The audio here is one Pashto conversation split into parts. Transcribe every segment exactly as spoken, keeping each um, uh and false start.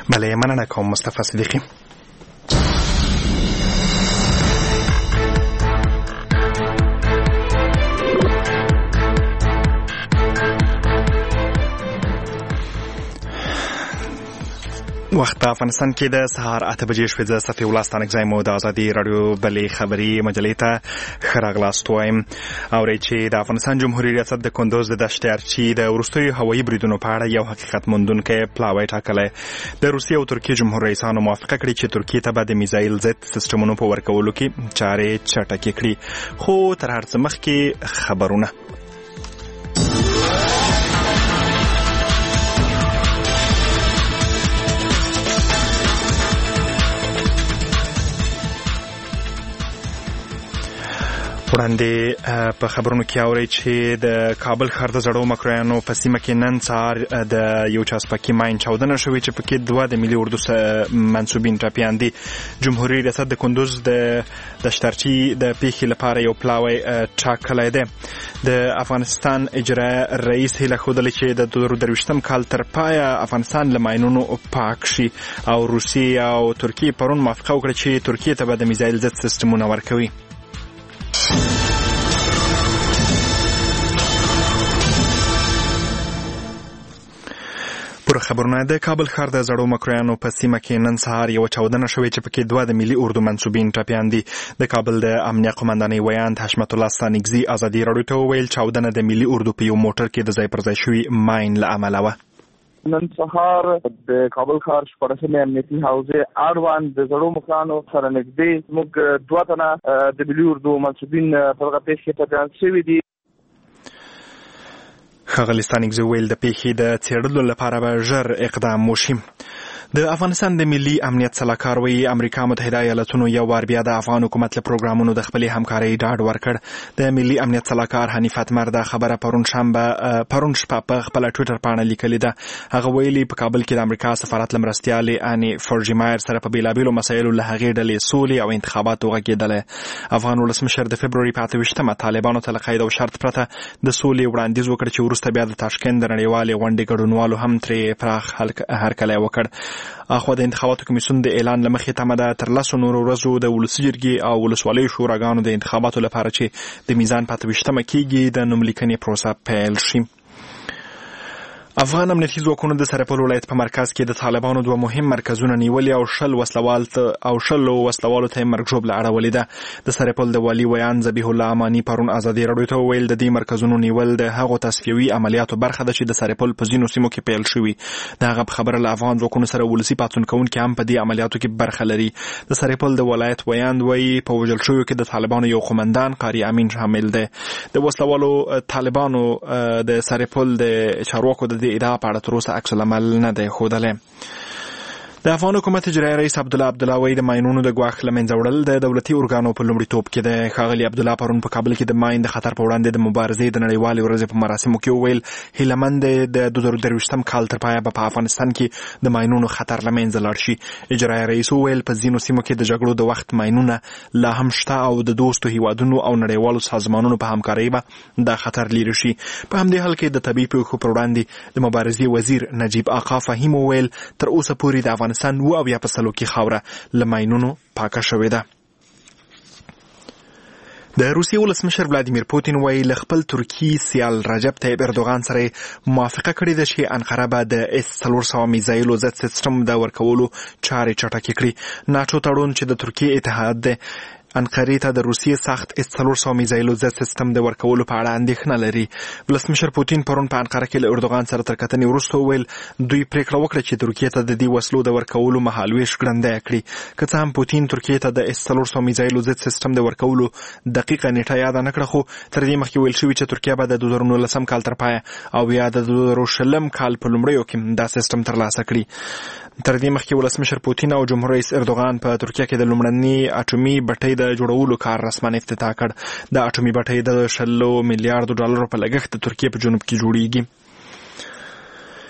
بله، مننه کوم مصطفی صدیقی. وخت په افغانستان کې د سهار اته بجې شوې. زه صفي الله ستانکزی مو د ازادي راډیو بلې خبري مجلې ته ښه راغلاست وایم. اورئ چې د افغانستان جمهوري ریاست د کندوز د دشت ارچي د وروستیو هوایي بریدونو په اړه یو حقیقت موندونکی پلاوی ټاکلی. د روسیې او ترکیې جمهور رئیسانو موافقه کړې چې ترکیې ته به د میزایل ضد سیسټمونو په ورکولو کې چارې چټکې کړي. خو تر هر څه مخکې خبرونه. وړاندې په خبرونو کې اورئ چې د کابل ښار د زړو مکرویانو په سیمه کې نن سهار د یو چاسپکي ماین چاودنه شوې چې پکې دوه د ملي اردو منسوبین ټپیان دي. جمهوري ریاست د کندوز د دشترچي د پیښې لپاره یو پلاوی ټاکلی دی. د افغانستان اجرایه رئیس هیله ښودلې چې د دوه زره درویشتم کال تر پایه افغانستان له ماینونو پاک شي او روسیې او ترکیې پرون موافقه وکړه چې ترکیې ته به د میزایل ضد سیسټمونه ورکوي. پر خبرونه. د کابل ښار د زړو مکرویانو په سیمه کې نن سهار یو چاودنه شوې چې پکې دوه د ملي اردو منسوبین ټپیان دي. د کابل د امنیه قومندانۍ ویاند حشمت الله ستانکزي ازادي راډیو ته وویل چاودنه د ملي اردو په یو موټر کې د ځای پر ځای شوي ماین له امله وه. نن سهار د کابل ښار شپاړسمې امنیتي حوزې اړوند د زړو مکرویانو سره نږدې موږ دوه تنه د ملي اردو منسوبین په دغه پیښه کې ټپیان شوي دي. ښاغلي ستانکزي وویل د پیښې د څېړلو لپاره به ژر اقدام وشي. د افغانستان د ملي امنیت سلاکار وایي امریکا متحده ایالتونو یو وار بیا د افغان حکومت له پروګرامونو د خپلې همکارۍ ډاډ ورکړ. د ملي امنیت سلاکار حنیف اتمر دا خبره پرون شنبه پرون شپه په خپله ټویټر پاڼه لیکلې ده. هغه ویلي په کابل کې د امریکا سفارت له مرستیالې اني فرجیمایر سره په بېلابېلو مسایلو له هغې ډلې سولې او انتخاباتو غږېدلی. افغان ولسمشر د فبروري په اته ویشتمه طالبانو ته له قید او شرط پرته د سولې وړاندیز وکړ چې وروسته بیا د تاشکند د نړیوالې غونډې ګډونوالو هم ترې پراخ هرکلی وکړ. اخوا د انتخاباتو کمیسیون د اعلان له مخې تمه ده تر لسو نورو ورځو د ولسي جرګې او ولسوالیو شوراګانو د انتخاباتو لپاره چې د میزان په اته ویشتمه کېږي د نوملیکنې پروسه پیل شي. افغان امنیتي ځواکونو د سرپل ولایت په مرکز کې د طالبانو دوه مهم مرکزونه نیولي او شل وسلوال او شل وسلوالو ته مرګ ژوبله اړولې ده. د سرپل د والي ویان ذبیح الله اماني پرون ازادي راډیو ته وویل د دې مرکزونو نیول د هغو تصفیوي عملیاتو برخه ده چې د سرپل په ځینو سیمو کې پیل شوي. د هغه په خبره له افغان ځواکونو سره ولسي پاڅون کوونکي هم په دې عملیاتو کې برخه لري. د سرپل د ولایت ویان وایي په وژل شویو کې د طالبانو یو قومندان قاری امین شامل دی. د وسلوالو طالبانو د سرپل د چارواکو د ادعا په اړه تر اوسه عکس العمل نه دی ښودلی. د افغان حکومت اجرایي رئیس عبدالله عبدالله وایي د ماینونو د ګواښ له منځه وړل د دولتي ارګانو په لومړیتوب کې دی. ښاغلي عبدالله پرون په کابل کې د ماین د خطر په وړاندې د مبارزې د نړیوالې ورځې په مراسمو کې وویل هیلهمند دی د دوه زره درویشتم کال تر پایه به په افغانستان کې د ماینونو خطر له منځه لاړ شي. اجرایي رئیس وویل په ځینو سیمو کې د جګړو د وخت ماینونه لا هم شته او د دوستو هیوادونو او نړیوالو سازمانونو په همکارۍ به دا خطر لرې شي. په همدې حال کې د طبیعي پیښو پر وړاندې د مبارزې وزیر نجیب آقا فهیم وویل تر اوسه پورې د افغانستان و او یا په سلو کې خاوره له ماینونو پاکه شوې ده. د روسیې ولسمشر ولادیمیر پوتین وایي له خپل ترکي سیال رجب طیب اردوغان سره موافقه کړې ده چې انقره به د اس څلور سوه میزایلو ضد سیسټم د ورکولو چارې چټکې کړي. ناټو تړون چې د ترکیې اتحاد ده انقرې ته د روسیې سخت اس څلور سوه میزایلو ضد سیسټم د ورکولو په اړه اندېښنه لري. ولسمشر پوتین پرون په انقره کې له اردوغان سره تر کتنې وروسته وویل دوی پریکړه وکړه چې ترکیې ته د دې وسلو د ورکولو مهالویش ګړندی کړي. که څه هم پوتین ترکیې ته د اس څلور سوه میزایلو ضد سیسټم د ورکولو دقیقه نیټه یاده نه کړه، خو تر دې مخکې ویل شوي چې ترکیه به د دوه زره نولسم کال تر پایه او یا د دوه زره شلم کال په لومړیو کې دا سیسټم ترلاسه کړي. تر دې مخکې ولسمشر پوتین او جمهور رئیس اردوغان په ترکیه کې د لومړني اټومي بټۍ د جوړولو کار رسما افتتاح کړ. د اټومي بټۍ د شلو میلیارډو ډالرو په لګښت د ترکیې په جنوب کې جوړیږي.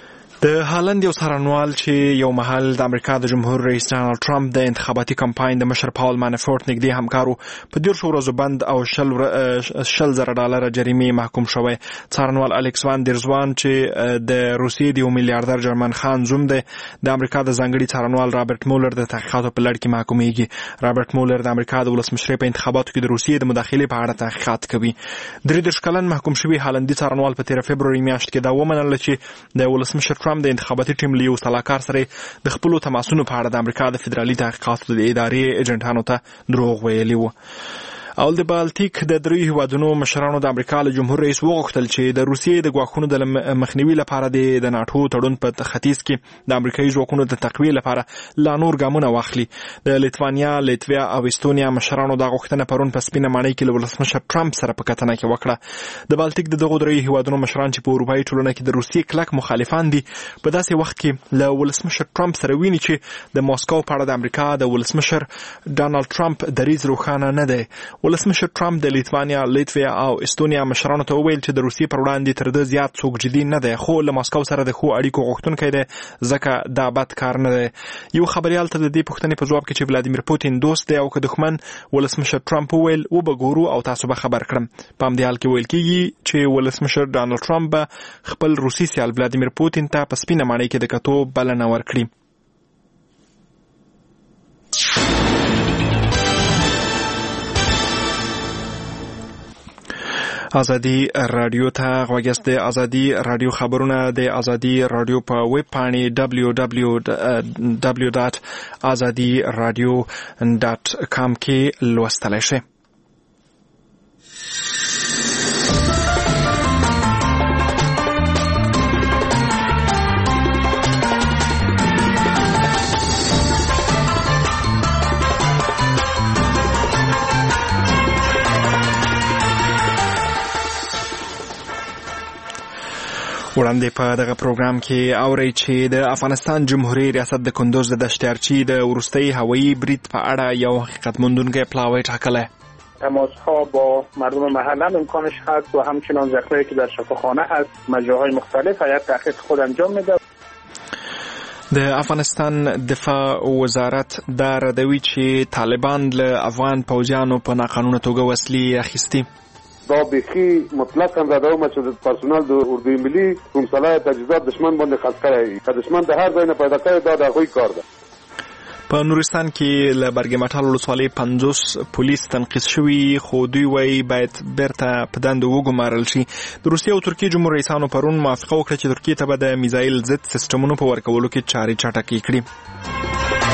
د هالند یو څارنوال چې یو مهال د امریکا د جمهور رئیس ډانلډ ټرمپ د انتخاباتي کمپاین د مشر پاول مانافورت نږدې همکارو په دیرشو ورځو بند او شل شل زره ډالره جریمې محکوم شوی. څارنوال الکس وان دیرزوان چې د روسیې د یو میلیارډر جرمن خان زوم دی د امریکا د ځانګړي څارنوال رابرټ مولر د تحقیقاتو په لړ کې محکومیږي. رابرټ مولر د امریکا د ولسمشرۍ په انتخاباتو کې د روسیې د مداخلې په اړه تحقیقات کوي. درې دېرش کلن محکوم شوی هالندي څارنوال په تیره فبروري میاشت کې دا ومنله چې د ولسمشر ټرمپ د انتخاباتي ټیم له یو سلاکار سره د خپلو تماسونو په اړه د امریکا د فدرالي تحقیقاتو د ادارې ایجنټانو ته دروغ ویلي وو. او د بالټیک د دریو هیوادونو مشرانو د امریکا له جمهور رئیس وغوښتل چې د روسیې د ګواښونو د مخنیوي لپاره د ناټو تړون په ختیځ کې د امریکایي ځواکونو د تقویې لپاره لا نور ګامونه واخلي. د لیتوانیا، لیتویا او استونیا مشرانو دا غوښتنه پرون په سپینه ماڼۍ کې له ولسمشر ټرمپ سره په کتنه کې وکړه. د بالټیک د دغو دریو هیوادونو مشران چې په اروپایي ټولنه کې د روسیې کلک مخالفان دي په داسې وخت کې له ولسمشر ټرمپ سره ویني چې د ماسکو په اړه د امریکا د ولسمشر ډانلډ ټرمپ دریځ روښانه نه دی. ولسمشر ټرمپ د لیتوانیا، لیتویا او استونیا مشرانو ته وویل چې د روسیې پر وړاندې تر ده زیات څوک جدي نه دی، خو له ماسکو سره د ښو اړیکو غوښتونکی دی ځکه دا بد کار نه دی. یو خبریال ته د دې پوښتنې په جواب کې چې ولادیمیر پوتین دوست دی او که دښمن، ولسمشر ټرمپ وویل وبګورو او تاسو به خبر کړم. په همدې حال کې ویل کېږي چې ولسمشر ډانلډ ټرمپ به خپل روسي سیال ولادیمیر پوتین ته په سپینه ماڼۍ کې د کتو بلنه ورکړي. ازادي رادیو ته غوږ یاست. د ازادي رادیو خبرونه د ازادي رادیو په ویب پاڼې دبلیو دبلیو دبلیو ډاټ ازادي رادیو ډاټ کام کې لوستلی شئ. وړاندې په دغه پروګرام کې اورئ چې د افغانستان جمهوریت ریاست د کندوز د دشتیارچی د وروستي هوایی برید په اړه یو حقیقت موندونکی پلاوی ټاکلی. تماس‌ها با مردم محله امکانش هست و همچنان زخمایی که در شفاخانه هست مجراهای مختلف هیئت تحقیق خود انجام میده. د افغانستان دفاع وزارت دا ردوي چې طالبان له افغان پوځیانو په ناقانونه توګه وسلې اخیستي. دا بخي مطلق هم زده ومه چې د پرسونل د اردوی ملي کوم صلاح تجهیزات دشمن باندې خرڅ کړی که دشمن د هر ځای نه پیدا کړی دا د هغوی کار ده. په نورستان کې له برګمټال ولسوالۍ پنځوس پولیس تنقیص شوي خو دوی وایي باید بیرته په دندو وګمارل شي. د روسیې او ترکیې جمهور رئیسانو پرون موافقه وکړه چې ترکیې ته به د میزایل ضد سیسټمونو په ورکولو کې چارې چټکې کړي.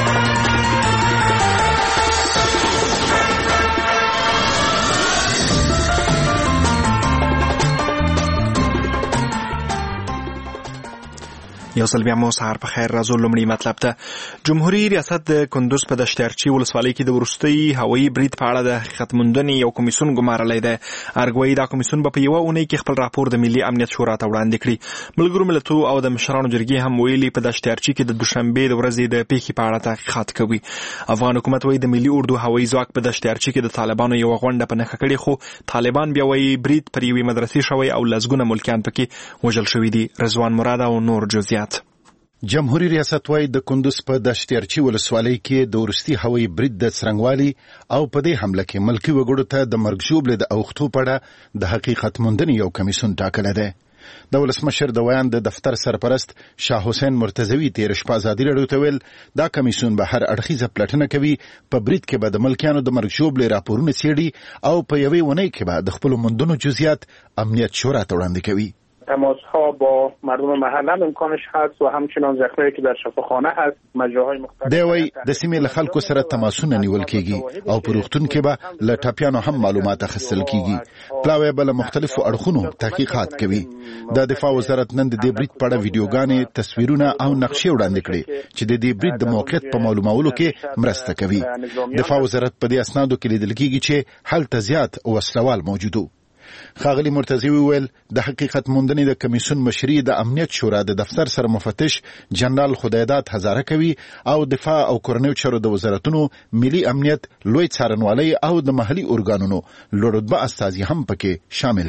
یو ځل بیا مو سهار په خیر. راځو لومړی مطلب ته. جمهوریت ریاست د کندوز په دشتیارچی ولسوالۍ کې د وروستي هوایي برید په اړه د حقیقت موندنې یو کمیسیون ګمارلی دی. ارګوایي دا کمیسیون به په یوه اونۍ کې خپل راپور د ملي امنیت شورا ته وړاندې کړي. ملګرو ملتونو او د مشرانو جرګې هم ویلي په دشتیارچی کې د دوشنبې د ورځې د پیښې په اړه تحقیقات کوي. افغان حکومت وایي د ملي اردو هوایي ځواک په دشتیارچی کې د طالبانو یوه غونډه په نښه کړې، خو طالبان بیا وایي برید پر یوې مدرسې شوی او لسګونه ملکیان پکې وژل شوي دي. رضوان مراد او نور جزئیات. جمهوریت ریاست وايي د کندوز په دشتیارچی ولسوالۍ کې د ورستي هوایي برید د څرنګوالي او په دې حمله کې ملکی وګړو ته د مرګ ژوبله د اوختو په اړه د حقیقت موندنې یو کمیسیون ټاکلی دی. د ولسمشر د ویان د دفتر سرپرست شاه حسین مرتضوی تیر شپه ازادي راډیو ته ویل دا کمیسیون به هر اړخیزه پلټنه کوي، په برید کې به د ملکیانو د مرګ ژوبلې راپورونه څېړي او په یوې اونۍ کې به د خپلو موندنو جزئیات امنیت شورا ته وړاندې کوي. تماس‌ها با مردم محله امکانش هست و همچنان زخمایی که در شفاخانه هست مجراهای مختلف. دی وایي د سیمې له خلکو سره تماسونه نیول کېږي او په روغتون کې به له ټپیانو هم معلومات اخیستل کېږي. پلاوی به له مختلفو اړخونو تحقیقات کوي. د دفاع وزارت نن د دې برید په اړه ویډیوګانې، تصویرونه او نقشې وړاندې کړې چې د دې برید د موقعیت په معلومولو کې مرسته کوي. دفاع وزارت په دې اسنادو کې لیدل کېږي چې هلته زیات وسلوال موجود وو. ښاغلي مرتضوی وویل د حقیقت موندنې د کمیسیون مشري د امنیت شورا د دفتر سره مفتش جنرال خدایداد هزاره کوي او دفاع او کورنیو چارو د وزارتونو، ملي امنیت، لوی څارنوالۍ او د محلي ارګانونو لوړ رتبه استازي هم پکې شامل دي.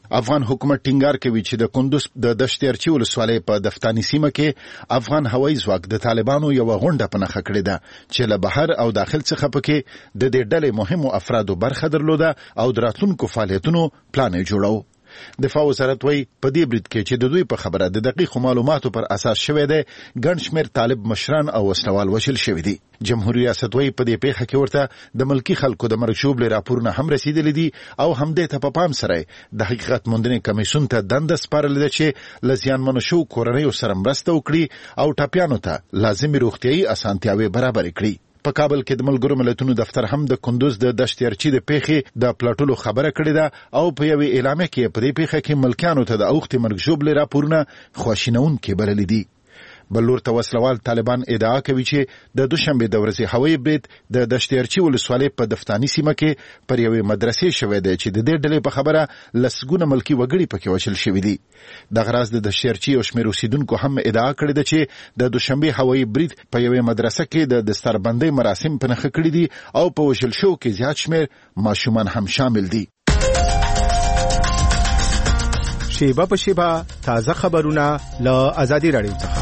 افغان حکومت ټینګار کوي چې د کندوز د دشتیارچی ولسوالۍ په دفتانی سیمه کې افغان هوایي ځواک د طالبانو یو غونډه په نښه کړې ده چې له بهر او داخل څخه پکې د دې ډلې مهمو افرادو برخه درلوده او د راتلونکو فعالیتونو پلان یې جوړاو. دفاع وزارت وایي په دې برید کې چې د دوی په خبره د دقیقو معلوماتو پر اساس شوی دی ګڼ شمېر طالب مشران او وسلوال وژل شوي دي. جمهوریت ریاست وایي په دې پیښه کې ورته د ملکي خلکو د مرګ ژوبلې راپورونه هم رسیدلي دي او همدې ته په پام سره د حقیقت موندنې کمیسیون ته دنده سپارلې ده چې له زیانمنو شوو کورنیو سره مرسته وکړي او ټپیانو ته لازمي روغتیایي اسانتیاوې برابرې کړي. په کابل کې د ملګرو ملتونو دفتر هم د کندوز د دشتیارچی د پیښې د پلاټولو خبره کړې ده او په یوې اعلامیه کې په دې پیښه کې ملکیانو ته د اوښتې مرګ ژوبلې راپورونه خواشینونکي بللي دي. بلور ته وسلوال طالبان ادعا کوي چې د دوشنبه د ورځې هوایي برید د دشتیارچی ولسوالۍ په دفتانی سیمه کې پر یوې مدرسې شوی دی چې د دې ډلې په خبره لسګونه ملکي وګړي پکې وژل شوي دي. دغه راز د دشتیارچی یو شمېر اوسیدونکو هم ادعا کړې ده چې د دوشنبه هوایي برید په یوې مدرسه کې د دستربندۍ مراسم په نښه کړي دي او په وژل شوو کې زیات شمېر ماشومان هم شامل دي. شیبه په شیبه تازه خبرونه له آزادي رادیو څخه.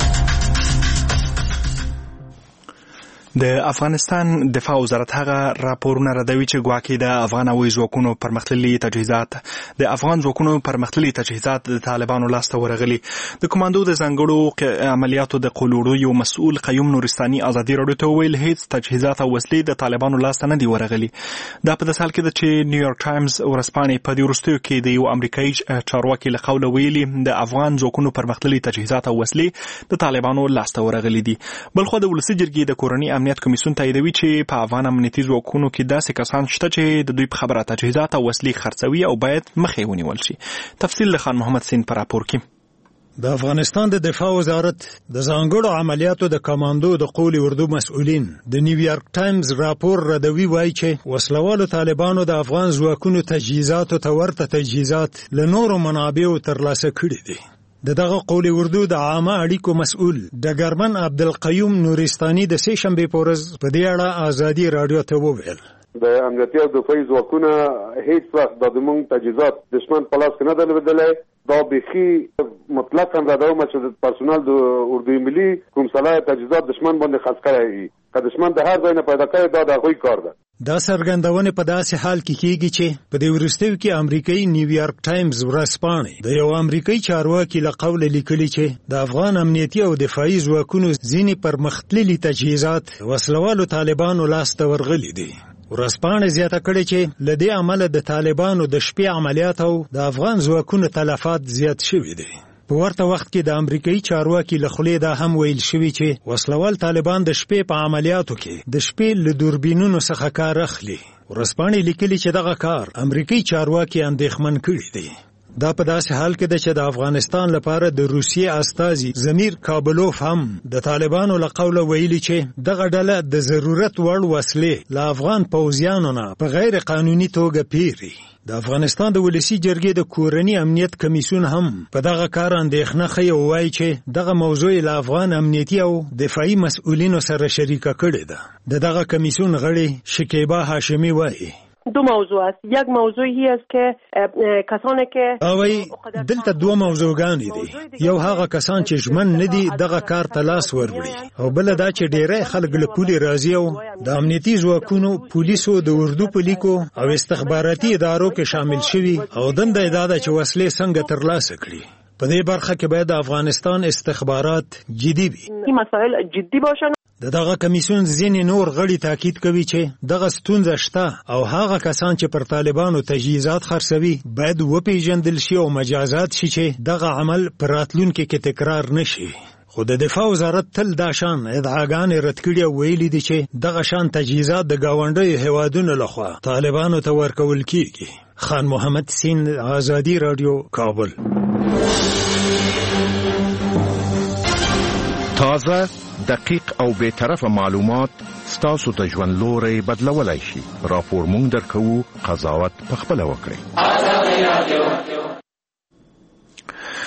د افغانستان دفاع وزارت هغه راپورونه ردوي چې ګواکې د افغان هوایي ځواکونو پرمختللي تجهیزات د افغان ځواکونو پرمختللي تجهیزات د طالبانو لاسته ورغلي. د کمانډو د ځانګړو عملیاتو د قلوړو یو مسؤل قیوم نورستاني ازادي راډیو ته ویل هیڅ تجهیزات او وسلې د طالبانو لاسته نه دي ورغلي. دا په داسې حال کې ده چې نیویارک ټایمز ورځپاڼې په دې وروستیو کې د یو امریکایي چارواکي له قوله ویلي د افغان ځواکونو پرمختللي تجهیزات او وسلې د طالبانو لاسته ورغلي دي. بلخو د ولسي جرګې د کورني امنیت کمیسیون تاییدوي چې په افغان امنیتي ځواکونو کې داسې کسان شته چې د دوی په خبره تجهیزات او وسلې خرڅوي او باید مخې ونیول شي. تفصیل له خان محمد سین پر راپور کې. د افغانستان د دفاع وزارت د ځانګړو عملیاتو د کمانډو د قول اردو مسؤلین د نیویارک ټایمز راپور ردوي وایي چې وسلوالو طالبانو د افغان ځواکونو تجهیزات او ورته تجهیزات له نورو منابعو ترلاسه کړي دي. د دغه قول اردو د عامه اړیکو مسؤل ډګرمن عبدالقیوم نورستاني د سه شنبې په ورځ په دې اړه آزادي راډیو ته وویل د امنیتي او دفاعي ځواکونه هیڅ وخت د زموږ تجهیزات دشمن په لاس کې نه درلودلې. دا بخي مطلق اندازه چې د پرسونل د اردوی ملي کوم صلاح تجهیزات دشمن باندې خرڅ کړی که دشمن د هر ځای نه پیدا کړي دا د هغوی کار ده. دا څرګندونه په داسې حال کې کیږي چې په دې وروستیو کې امریکایي نیویارک ټایمز ورځپاڼې د یو امریکایي چارواکي له قوله لیکلي چې د افغان امنیتي او دفاعي ځواکونو ځینې پرمختللي تجهیزات وسلوالو طالبانو لاسته ورغلي دي. ورځپاڼې زیاته کړې چې له دې عمله د طالبانو د شپې عملیات او د افغان ځواکونو تلفات زیات شوي دي. په ورته وخت کې د امریکایي چارواکي له خولې دا هم ویل شوي چې وسلوال طالبان د شپې په عملیاتو کې د شپې له دوربینونو څخه کار اخلي. ورځپاڼې لیکلي چې دغه کار امریکایي چارواکي اندېښمن کړي دي. دا په داسې حال کې ده چې د افغانستان لپاره د روسیې استازي زمیر کابلوف هم د طالبانو له قوله ویلي چې دغه ډله د ضرورت وړ وسلې له افغان پوځیانو نه په غیر قانوني توګه پیري. د افغانستان د ولسي جرګې د کورني امنیت کمیسیون هم په دغه کار اندېښنه ښیي او وایي چې دغه موضوع له افغان امنیتي او دفاعي مسؤلینو سره شریکه کړې ده. د دغه کمیسیون غړي شکیبا هاشمی وایي دو موضوع است. یک موضوعی است که کسانی که اوی دلته دوه موضوعګانې دي. یو هغه کسان چې ژمن ندي دغه کار ته لاس وروړي او بل دا چې ډېری خلک له پولي راځي او د امنیتي ځواکونو پولیسو د اردو په لیکو او استخباراتي ادارو کې شامل شوي او دنده یې دا ده چې وسلې څنګه ترلاسه کړي. په دې برخه کې باید د افغانستان استخبارات جدي وي. این مسائل جدي باشن. د دغه کمیسیون ځینې نور غړي تاکید کوي چې دغه ستونزه شته او هغه کسان چې پر طالبانو تجهیزات خرڅوي باید وپیژندل شي او مجازات شي چې دغه عمل پر راتلونکي کې تکرار نشي. خو د دفاع وزارت تل دا شان ادعاګانې رد کړي او ویلي دي چې دغه شان تجهیزات د ګاونډیو هیوادونو لخوا طالبانو ته ورکول کیږي. خان محمد سین، آزادي راډیو، کابل. تازه، دقیق او بے طرفه معلومات ستاسو ته ژوند لوري بدلولای شي. راپور مونږ درکو، قضاوت پخپله وکړئ.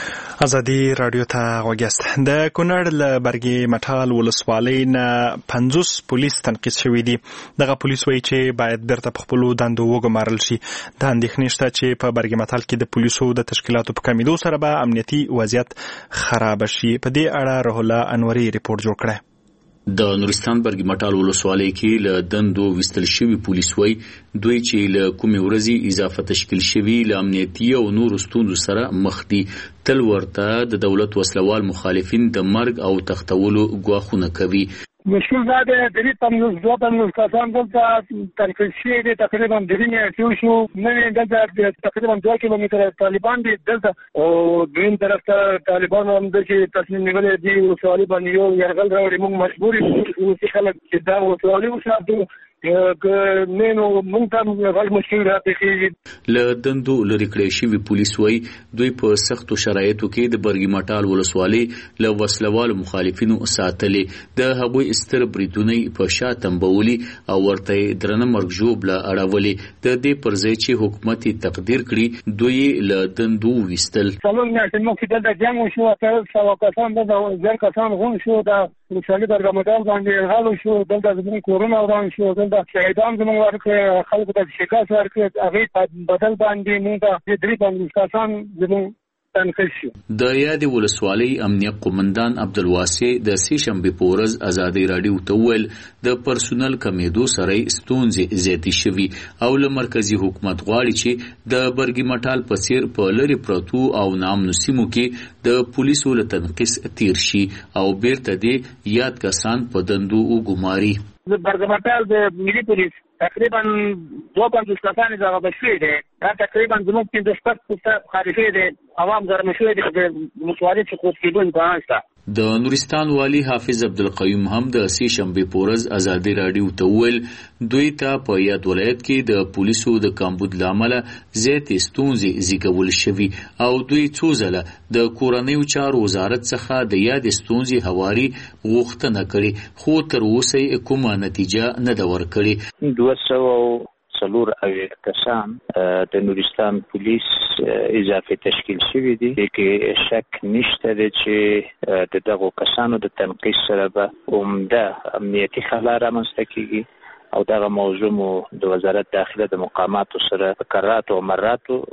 ازادي رادیو ته غوږیاست. د کونړ له برګې مټال ولسوالۍ نه پنځوس پولیس تنقیص شوي دي. دغه پولیس وایي چې باید بیرته په خپلو دندو وګمارل شي. د اندېښنې شته چې په برګې مټال کې د پولیسو د تشکیلاتو په کمیدو سره به امنیتي وضعیت خراب شي. په دې اړه روح الله انوري ریپورت جوړ کړی. د نورستان برګ مټال ولسوالۍ کې له دندو وستل شوی پولیس وای دوی چې له کومې ورځې اضافه تشکیل شوی له امنیتي او نور ستوندو سره مخ دي. تل ورته د دولت وسلوال مخالفین د مرګ او تختولو غواخونه کوي. مشکل دا دی درې پنځوس دوه پنځوس کسان دلته تنقیص شوي دي. تقریبا درې میاشتې شو. نوې دلته تقریبا دوه کیلومتره طالبان دي دلته او دویم طرف ته طالبان هم د چې تصمیم نیولې دي ولسوالي باندې یو یرغل راوړي. موږ مجبور یو چې خلک چې دا ولسوالي وساتو که نه نو موږ ته غږ مشکل راځي. له دندو لرې کړی شوي پولیس وایي دوی په سختو شرایطو کې د برګ مټال ولسوالۍ له وسلوالو مخالفینو ساتلې. د هغوی ستر بریدونه په شا تنبولي او ورته درنه مرګ ژوبله اړولې. د دې پر ځای چې حکومت تقدیر کړي دوی له دندو ویستل. څلور میاشتې مخکې دلته جنګ وشو. اته سوه کسان دلته زر کسان غون شو. د ولسوالي برګ مټال باندې یرغل وشو. دلته زموږ کورونه وران شو. دلته شهیدان زموږ ورکړه. خلکو ته شکست ورکړه. هغې بدل باندې موږ ته درې پنځوس کسان زموږ تنقیص شو. د یادې ولسوالۍ امنیه قومندان عبدالواسع د سې شنبې په ورځ ازادي راډیو ته وویل د پرسونل کمیدو سره ستونزې زیاتې شوي او له مرکزي حکومت غواړي چې د برګ مټال په څیر په لرې پرتو او ناامنو سیمو کې د پولیسو له تنقیص تیر شي او بیرته دې یاد کسان په دندو وګماري. د برګ مټال د ملي پولیس تقریبا دوه پنځوس کسان اضافه شوي دي. دا تقریبا زموږ پنځه شپږ پوسټه خالي شوي دي. عوام ګرمه شوي دي. د ولسوالۍ څخه کوز کېدو امکان شته. د نورستان والي حافظ عبدالقیوم هم د سې شنبې په ورځ ازادي راډیو ته وویل دوی ته په یاد ولایت کې د پولیسو د کمبود له امله زیاتې ستونزې زیږول شوي او دوی څو ځله د کورنیو چارو وزارت څخه د یادې ستونزې هواري غوښتنه کړې خو تر اوسه یې کومه نتیجه نه ده ورکړې. دوه سوه څلور اویا کسان د نورستان پولیس اضافه تشکیل شوي دي. کې شک نشته دی چې د دغو کسانو د تنقیص سره به عمده امنیتي خلا رامنځته کیږي او دغه موضوع مو د وزارت داخله د مقاماتو سره په کراتو او مراتو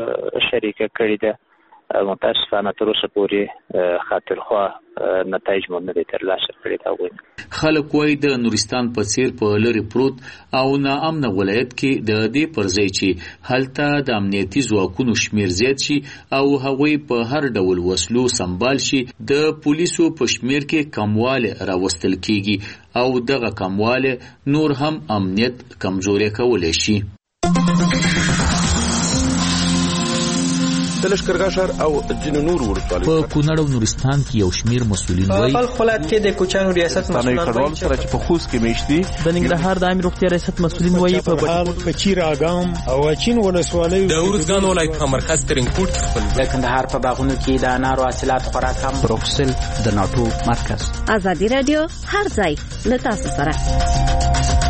شریکه کړې ده. متاسفانه تر اوسه پورې خاطرخواه نتایج مو نه دي ترلاسه کړي. دا وایي خلک وایي د نورستان په څیر په لرې پروت او ناامنه ولایت کې د دې پر ځای چې هلته د امنیتي ځواکونو شمیر زیات شي او هغوی په هر ډول وسلو سمبال شي د پولیسو په شمیر کې کمواله راوستل کیږي او دغه کمواله نور هم امنیت کمزوري کولی شي. د لشکرګاه او ځینو نور ورسوالۍ په کونړ او نورستان کې یو شمیر مسؤلین وایي په خپلات کې د کوچانو ریاست مسؤلین وایي چې په خوست کې میشتي د ننګرهار د عامه روغتیا ریاست مسؤلین وایي په بهار کچیر اګام او چین ولسوالۍ د اورزګان ولایت په مرکز ترینکوټ خپل د کندهار په باغونو کې د انارو حاصلات خوراک هم پروفسل د ناټو مرکز. ازادي رادیو هر ځای له تاسو سره.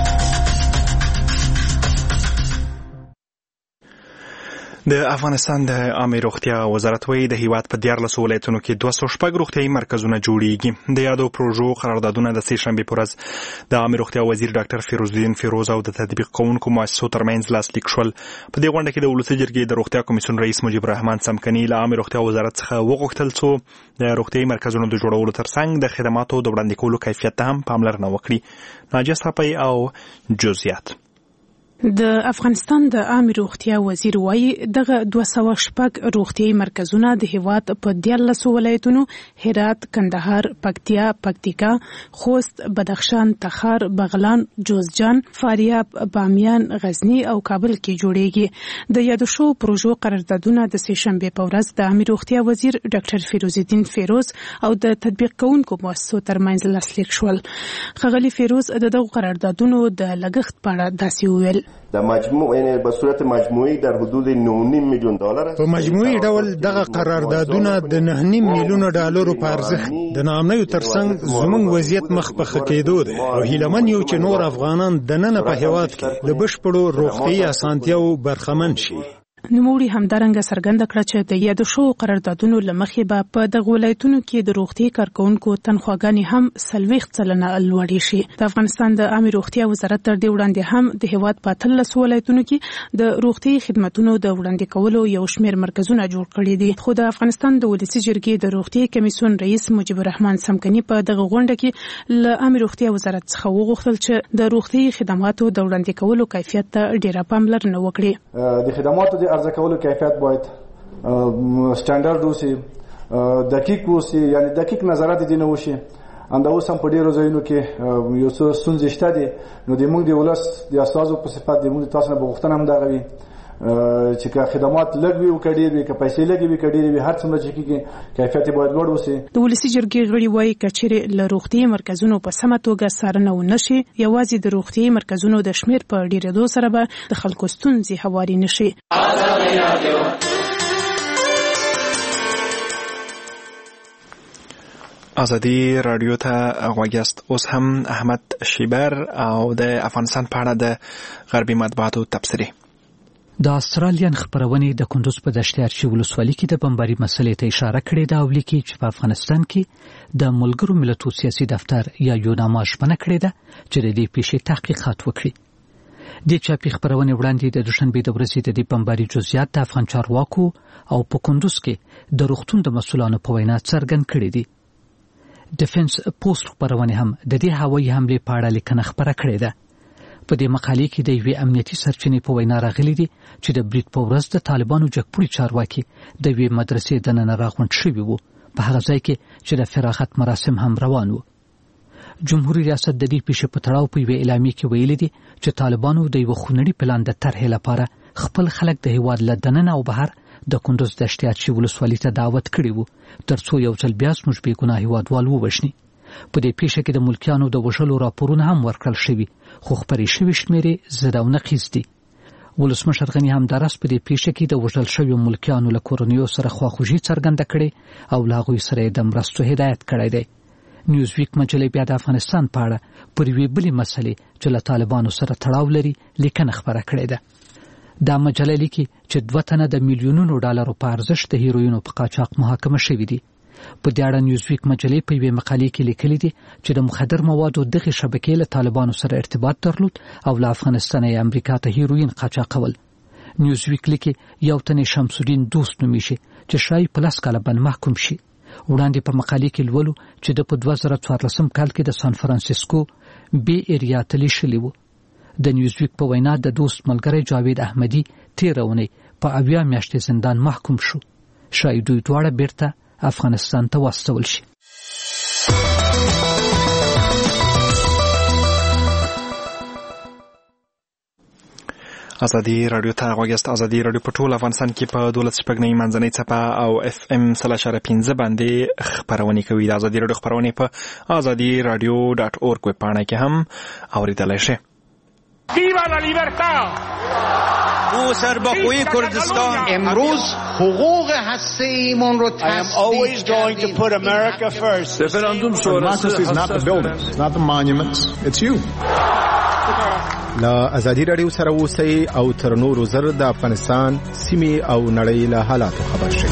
د افغانستان د عامه روغتیا وزارت وایي د هیواد په دیارلسو ولایتونو کې دوه سوه شپږ روغتیایي مرکزونه جوړیږي. د یادو پروژو قراردادونه د سې شنبې په ورځ د عامه روغتیا وزیر ډاکټر فیروز الدین فیروز او د تطبیق کوونکو مؤسسو ترمنځ لاسلیک شول. په دې غونډه کې د ولسي جرګې د روغتیا کمیسیون رئیس مجیب الرحمن څمکني له عامه روغتیا وزارت څخه وغوښتل څو د روغتیایي مرکزونو د جوړولو ترڅنګ د خدماتو د وړاندې کولو کیفیت ته هم پاملرنه وکړي. ناجیه صافی او جزئیات. د افغانستان د عامه روغتیا وزیر وایي دغه دوه سوه شپږ روغتیایي مرکزونه د هیواد په دیارلسو ولایتونو هرات، کندهار، پکتیا، پکتیکا، خوست، بدخشان، تخار، بغلان، جوزجان، فاریاب، بامیان، غزنی او کابل کې جوړیږي. د یادو شو پروژو قراردادونه د سې شنبې په ورځ د عامه روغتیا وزیر ډاکټر فیروز الدین فیروز او د تطبیق کوونکو مؤسسو ترمنځ لاسلیک شول. ښاغلي فیروز د دغو قراردادونو د لګښت په اړه داسې وویل. در مجموع یعنی به صورت مجموعی در حدود نه و نیم میلیون دلار است. په مجموعي ډول دغه قراردادونه د نه نیم میلیون ډالرو په ارزښت د ناامنیو ترڅنګ زموږ وضعیت مخ په ښه کېدو دی او هیلهمن یو چې نور افغانان دننه په هیواد کې له بشپړو روغتیایي اسانتیاو برخمن شي. نوموړي همدارنګه څرګنده کړه چې د یادو شوو قراردادونو له مخې به په دغو ولایتونو کې د روغتي کارکونکو تنخواګانې هم څلوېښت سلنه لوړې شي. د افغانستان د عامه روغتیا وزارت تر دې وړاندې هم د هېواد په اتلسو ولایتونو کې د روغتي خدماتونو د وړاندې کولو یو شمېر مرکزونه جوړ کړي دي. خو د افغانستان د ولسي جرګې د روغتي کمیسیون رئیس مجيب الرحمن سمکني په دغه غونډه کې له عامه روغتیا وزارت څخه وغوښتل چې د روغتي خدماتو د وړاندې کولو کیفیت ته ډېره پاملرنه وکړي. د خدماتو د عرضه کولو کیفیت باید سټانډرډ اوسي، دقیق اوسي، یعنی دقیق نظارت دي نه وشي. انده اوس هم په ډیرو ځایونو کې یو څه ستونزې شته دي. نو د موږ د ولس د استازو په صفت د موږ تاسو نه بغوښتنه هم دغه وي چې که خدمات لږ وي او کډیر وي، که پیسې لږ وي کډیر وي، هر څومره چې کېږي کیفیت باید لوړ اوسي. د ولسي جرګې غړي وایي که چیرې له روغتي مرکزونو په سمه توګه څارنه ونه شي، یوازې د روغتي مرکزونو د شمېر په ډېرېدو سره به د خلکو ستونزې هواري نه شي. ازادي رادیو ته غوږ یاست. اوس هم احمد شیبر او د افغانستان په اړه د غربي مطبوعاتو تبصرې. د استرالیان خبرونې د کندوز په دشتیارچي ولسوالۍ کې د بمباري مسلې ته اشاره کړې ده او لیکي چې په افغانستان کې د ملګرو ملتونو سیاسي دفتر یا یوناما ژمنه کړې ده چې د دې پیښې تحقیقات وکړي. د چاپي خبرونې وړاندې د دوشنبې د ورځې د دې بمباري جزئیات د افغان چارواکو او په کندوز کې د روغتون د مسؤلانو په وینا څرګند کړي دي. ډیفنس پوسټ خبرونه هم د دې هوایي حمله په اړه لیکنه خبره کړې ده. په دې مقالې کې د یوې امنیتي سرچینې په وینا راغلي دي چې د برید په ورځ د طالبانو جګپوړي چارواکي د یوې مدرسې دننه راغونډ شوي وو په هغه ځای کې چې د فراغت مراسم هم روان وو. جمهوریت ریاست د دې پیښې په تړاو په یوې اعلامیه کې ویلي دي چې طالبانو د یو خونړي پلان د طرحې لپاره خپل خلک د هیواد له دننه او بهر د کندوز دشتیارچي ولسوالۍ ته دعوت کړي وو ترڅو یو ځل بیا زموږ بې ګناه هیوادوال ووژني. په دې پیښه کې د ملکیانو د وژلو راپورونه هم ورکړل شوي خو خبرې شوي شمېرې ضد او نقیض دي. ولسمشر غني همداراز په دې پیښه کې د وژل شویو ملکیانو له کورنیو سره خواخوږي څرګنده کړې او له هغوی سره د مرستو هدایت کړی دی. نیوزویک مجلې بیا د افغانستان په اړه پر یوې بلې مسلې چې له طالبانو سره تړاو لري لیکنه خپره کړې ده. دا مجله لیکي چې دوه تنه د میلیونونو ډالرو په ارزښت د هیروینو په قاچاق محاکمه شوي دي. په دې اړه نیوزویک مجلې په یوې مقالې کې لیکلي دي چې د مخدر موادو دغه شبکې له طالبانو سره ارتباط درلود او له افغانستان یا امریکا ته هیروین قاچاقول. نیوزویک لیکي یو تن شمس الدین دوست نومیږي چې شای پلاس کاله باندې محکوم شي. وړاندې په مقالې کې لولو چې د په دوه زره څوارلسم کال کې د سان فرانسیسکو بی ایریا تلی شلی وو. د نیوزویک په وینا د دوست ملګری جاوید احمدی تیره اونۍ په اویا میاشتې زندان محکوم شو. شاید دوی دواړه بیرته افغانستان ته واستول شي. ازادي رادیو ته غوږ یاست. ازادي رادیو په ټول افغانستان کې په دولس شپږنۍ منځنۍ څپه او اف ام سل اشاره پنځه باندې خپرونې کوي. د ازادي رادیو خپرونې په ازادي رادیو ډاټ اورګ ویب پاڼه کې هم اوریدلای شئ. ویوا لا لیبرتا او سربخوی کردستان امروز حقوق هسته ایمان رو I am always going to put America first. Referendum Democracy is not the buildings, it's not the monuments, it's you. لا ازادي رادیو سره اوسئ او تر نورو زر د افغانستان سیمې او نړۍ له حالاتو خبر شئ.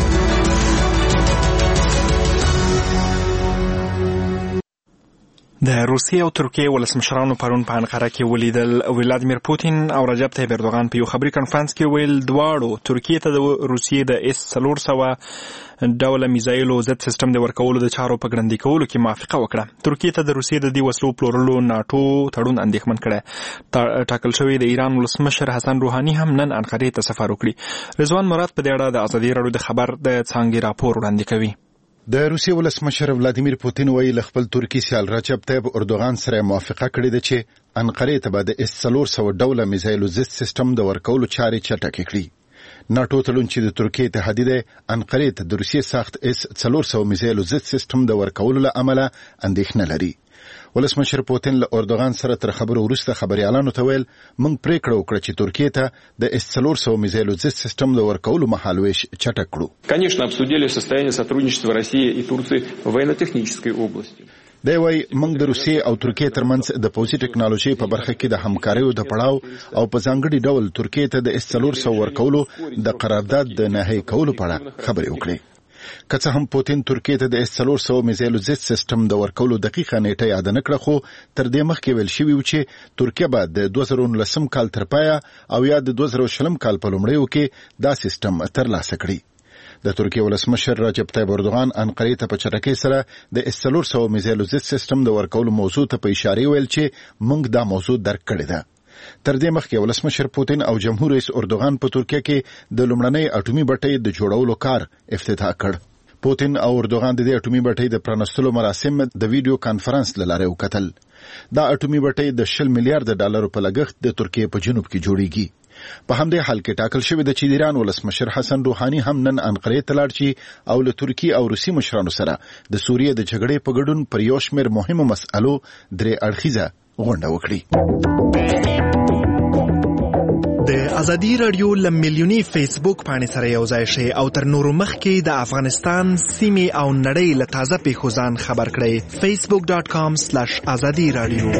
د روسیې او ترکیې ولسمشرانو پرون په انقره کې ولیدل. ولادیمیر پوتین او رجب طیب اردوغان په یو خبري کنفرانس کې ویل دواړو ترکیې ته د روسیې د اس څلور سوه ډوله میزایلو ضد سیستم د ورکولو د چارو په ګړندي کولو کې موافقه وکړه. ترکیې ته د روسیې د دې وسلو پلورلو ناټو تړون اندېښمن کړی. ټاکل شوی د ایران ولسمشر حسن روحاني هم نن انقرې ته سفر وکړي. رضوان مراد په دې اړه د ازادي رادیو د خبر د څانګې راپور وړاندې کوي. د روسیې ولسمشر ولادیمیر پوتین وایي له خپل ترکي سیال رجب طیب اردوغان سره موافقه کړې ده چې انقرې ته به د اس څلور سوه ډوله میزایلو ضد سیستم د ورکولو چارې چټکې کړي. ناټو تړون چې د ترکیې اتحادیې دی انقرې ته د روسیې ساخت اس څلور سوه میزایلو ضد سیستم د ورکولو له امله اندېښنه لري. ولسمشر پوتین له اردوغان سره تر خبرو وروسته خبريالانو ته ویل موږ پریکړه وکړه چې ترکیې ته د اس څلور سوه میزایلو ضد سیستم د ورکولو مهالویش چټک کړو. Конечно, обсудили состояние сотрудничества России и Турции в военно-технической области. دی وایي موږ د روسیې او ترکیې ترمنځ د پوځي ټکنالوژي په برخه کې د همکاریو د پړاو او په ځانګړي ډول ترکیې ته د اس څلور سوه ورکولو د قرارداد د نهایی کولو په اړه خبرې وکړې. که څه هم پوتین ترکیې ته د اس څلور سوه میزایلو ضد سیسټم د ورکولو دقیقه نیټه یاد نه کړه، خو تر دې مخکې ویل شوي و چې ترکیه به د دوه زره نولسم کال تر پایه او یا د دوه زره شلم کال په لومړیو کې دا سیسټم ترلاسه کړي. د ترکیې ولسمشر رجب طیب اردوغان انقرې ته په چټکۍ سره د اس څلور سوه میزایلو ضد سیسټم د ورکولو موضوع ته په اشاره ویل چې موږ دا موضوع درک کړې ده. تر دې مخکې ولسمشر پوتین او جمهور رئیس اردوغان په ترکیه کې د لومړنۍ اټومي بټۍ د جوړولو کار افتتاح کړ. پوتین او اردوغان د دې اټومي بټۍ د پرانستلو مراسم د ویډیو کانفرنس له لارې وکتل. دا اټومي بټۍ د شل میلیارډ ډالرو په لګښت د ترکیې په جنوب کې جوړیږي. په همدې حال کې ټاکل شوی د چې د ایران ولسمشر حسن روحاني هم نن انقرې ته لاړ شي او له ترکیې او روسي مشرانو سره د سوریې د جګړې په ګډون پر یو شمېر مهمو مسألو درې اړخیزه غونډه وکړي. د ازادي رادیو له میلیوني فیسبوک پاڼې سره یو ځای شئ او تر نورو مخکې د افغانستان سیمې او نړۍ له تازه پیښو ځان خبر کړئ. فیسبوک ډاټ کام سلاش ازادي رادیو.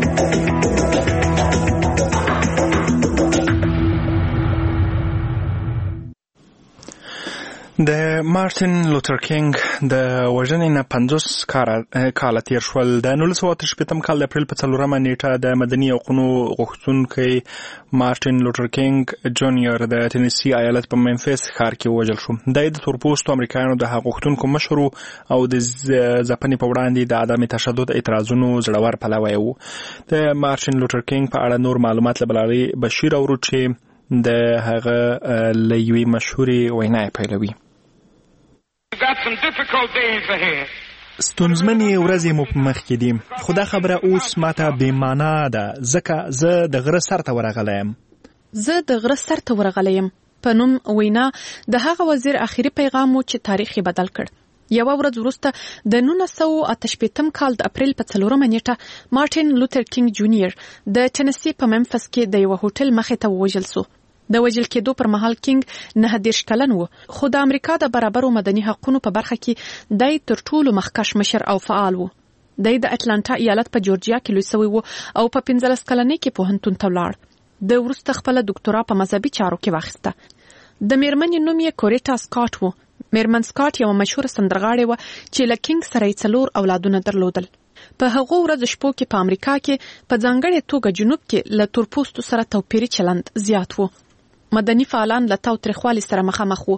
د مارټین لوتر کینګ د وژنې نه پنځوس کاله تیر شول. د نولس سوه اته شپېتم کال د اپریل په څلورمه نیټه د مدني حقونو غوښتونکی مارټین لوتر کینګ جونیور د ټینیسي ایالت په ممفیس ښار کې ووژل شو. دی د تورپوستو امریکایانو د حق غوښتونکو مشر او د ځپنې په وړاندې د عدم تشدد اعتراضونو زړور پلوی و. د مارټین لوتر کینګ په اړه نور معلومات له بلارې بشیر اورو چې د هغه له یوې مشهورې وینا پیلوي. ستونزمنې ورځې مو په مخ کې دي، خو دا خبره اوس ماته بې معنا ده ځکه زه د غره سر ته ورغلی یم. زه د غره سر ته ورغلی یم په نوم وینا د هغه وزیر اخري پیغام و چې تاریخ یې بدل کړ. یوه ورځ وروسته د نولس سوه اته شپېتم کال د اپریل په څلورمه نیټه مارټین لوتر کینګ جونیور د ټینیسي په ممفیس کې د یوه هوټل مخې ته ووژل سو. د وژل کېدو پر مهال کینګ نه دېرش کلن و، خو د امریکا د برابرو مدني حقونو په برخه کې دی تر ټولو مخکښ مشر او فعال و. دی د اټلانټا ایالت په جورجیا کې لوی سوی و او په پنځلس کلنۍ کې پوهنتون ته ولاړ. د وروسته خپله ډاکټورا په مذهبي چارو کې واخیسته. د میرمنې نوم یې کوریټا سکاټ و. میرمن سکاټ یوه مشهوره سندرغاړې وه چې له کینګ سره یې څلور اولادونه درلودل. په هغو ورځو شپو کې په امریکا کې په ځانګړې توګه جنوب کې له تورپوستو سره توپیري چلند زیات و. مدني فعالان له تاوتریخوالي سره مخامخ وو.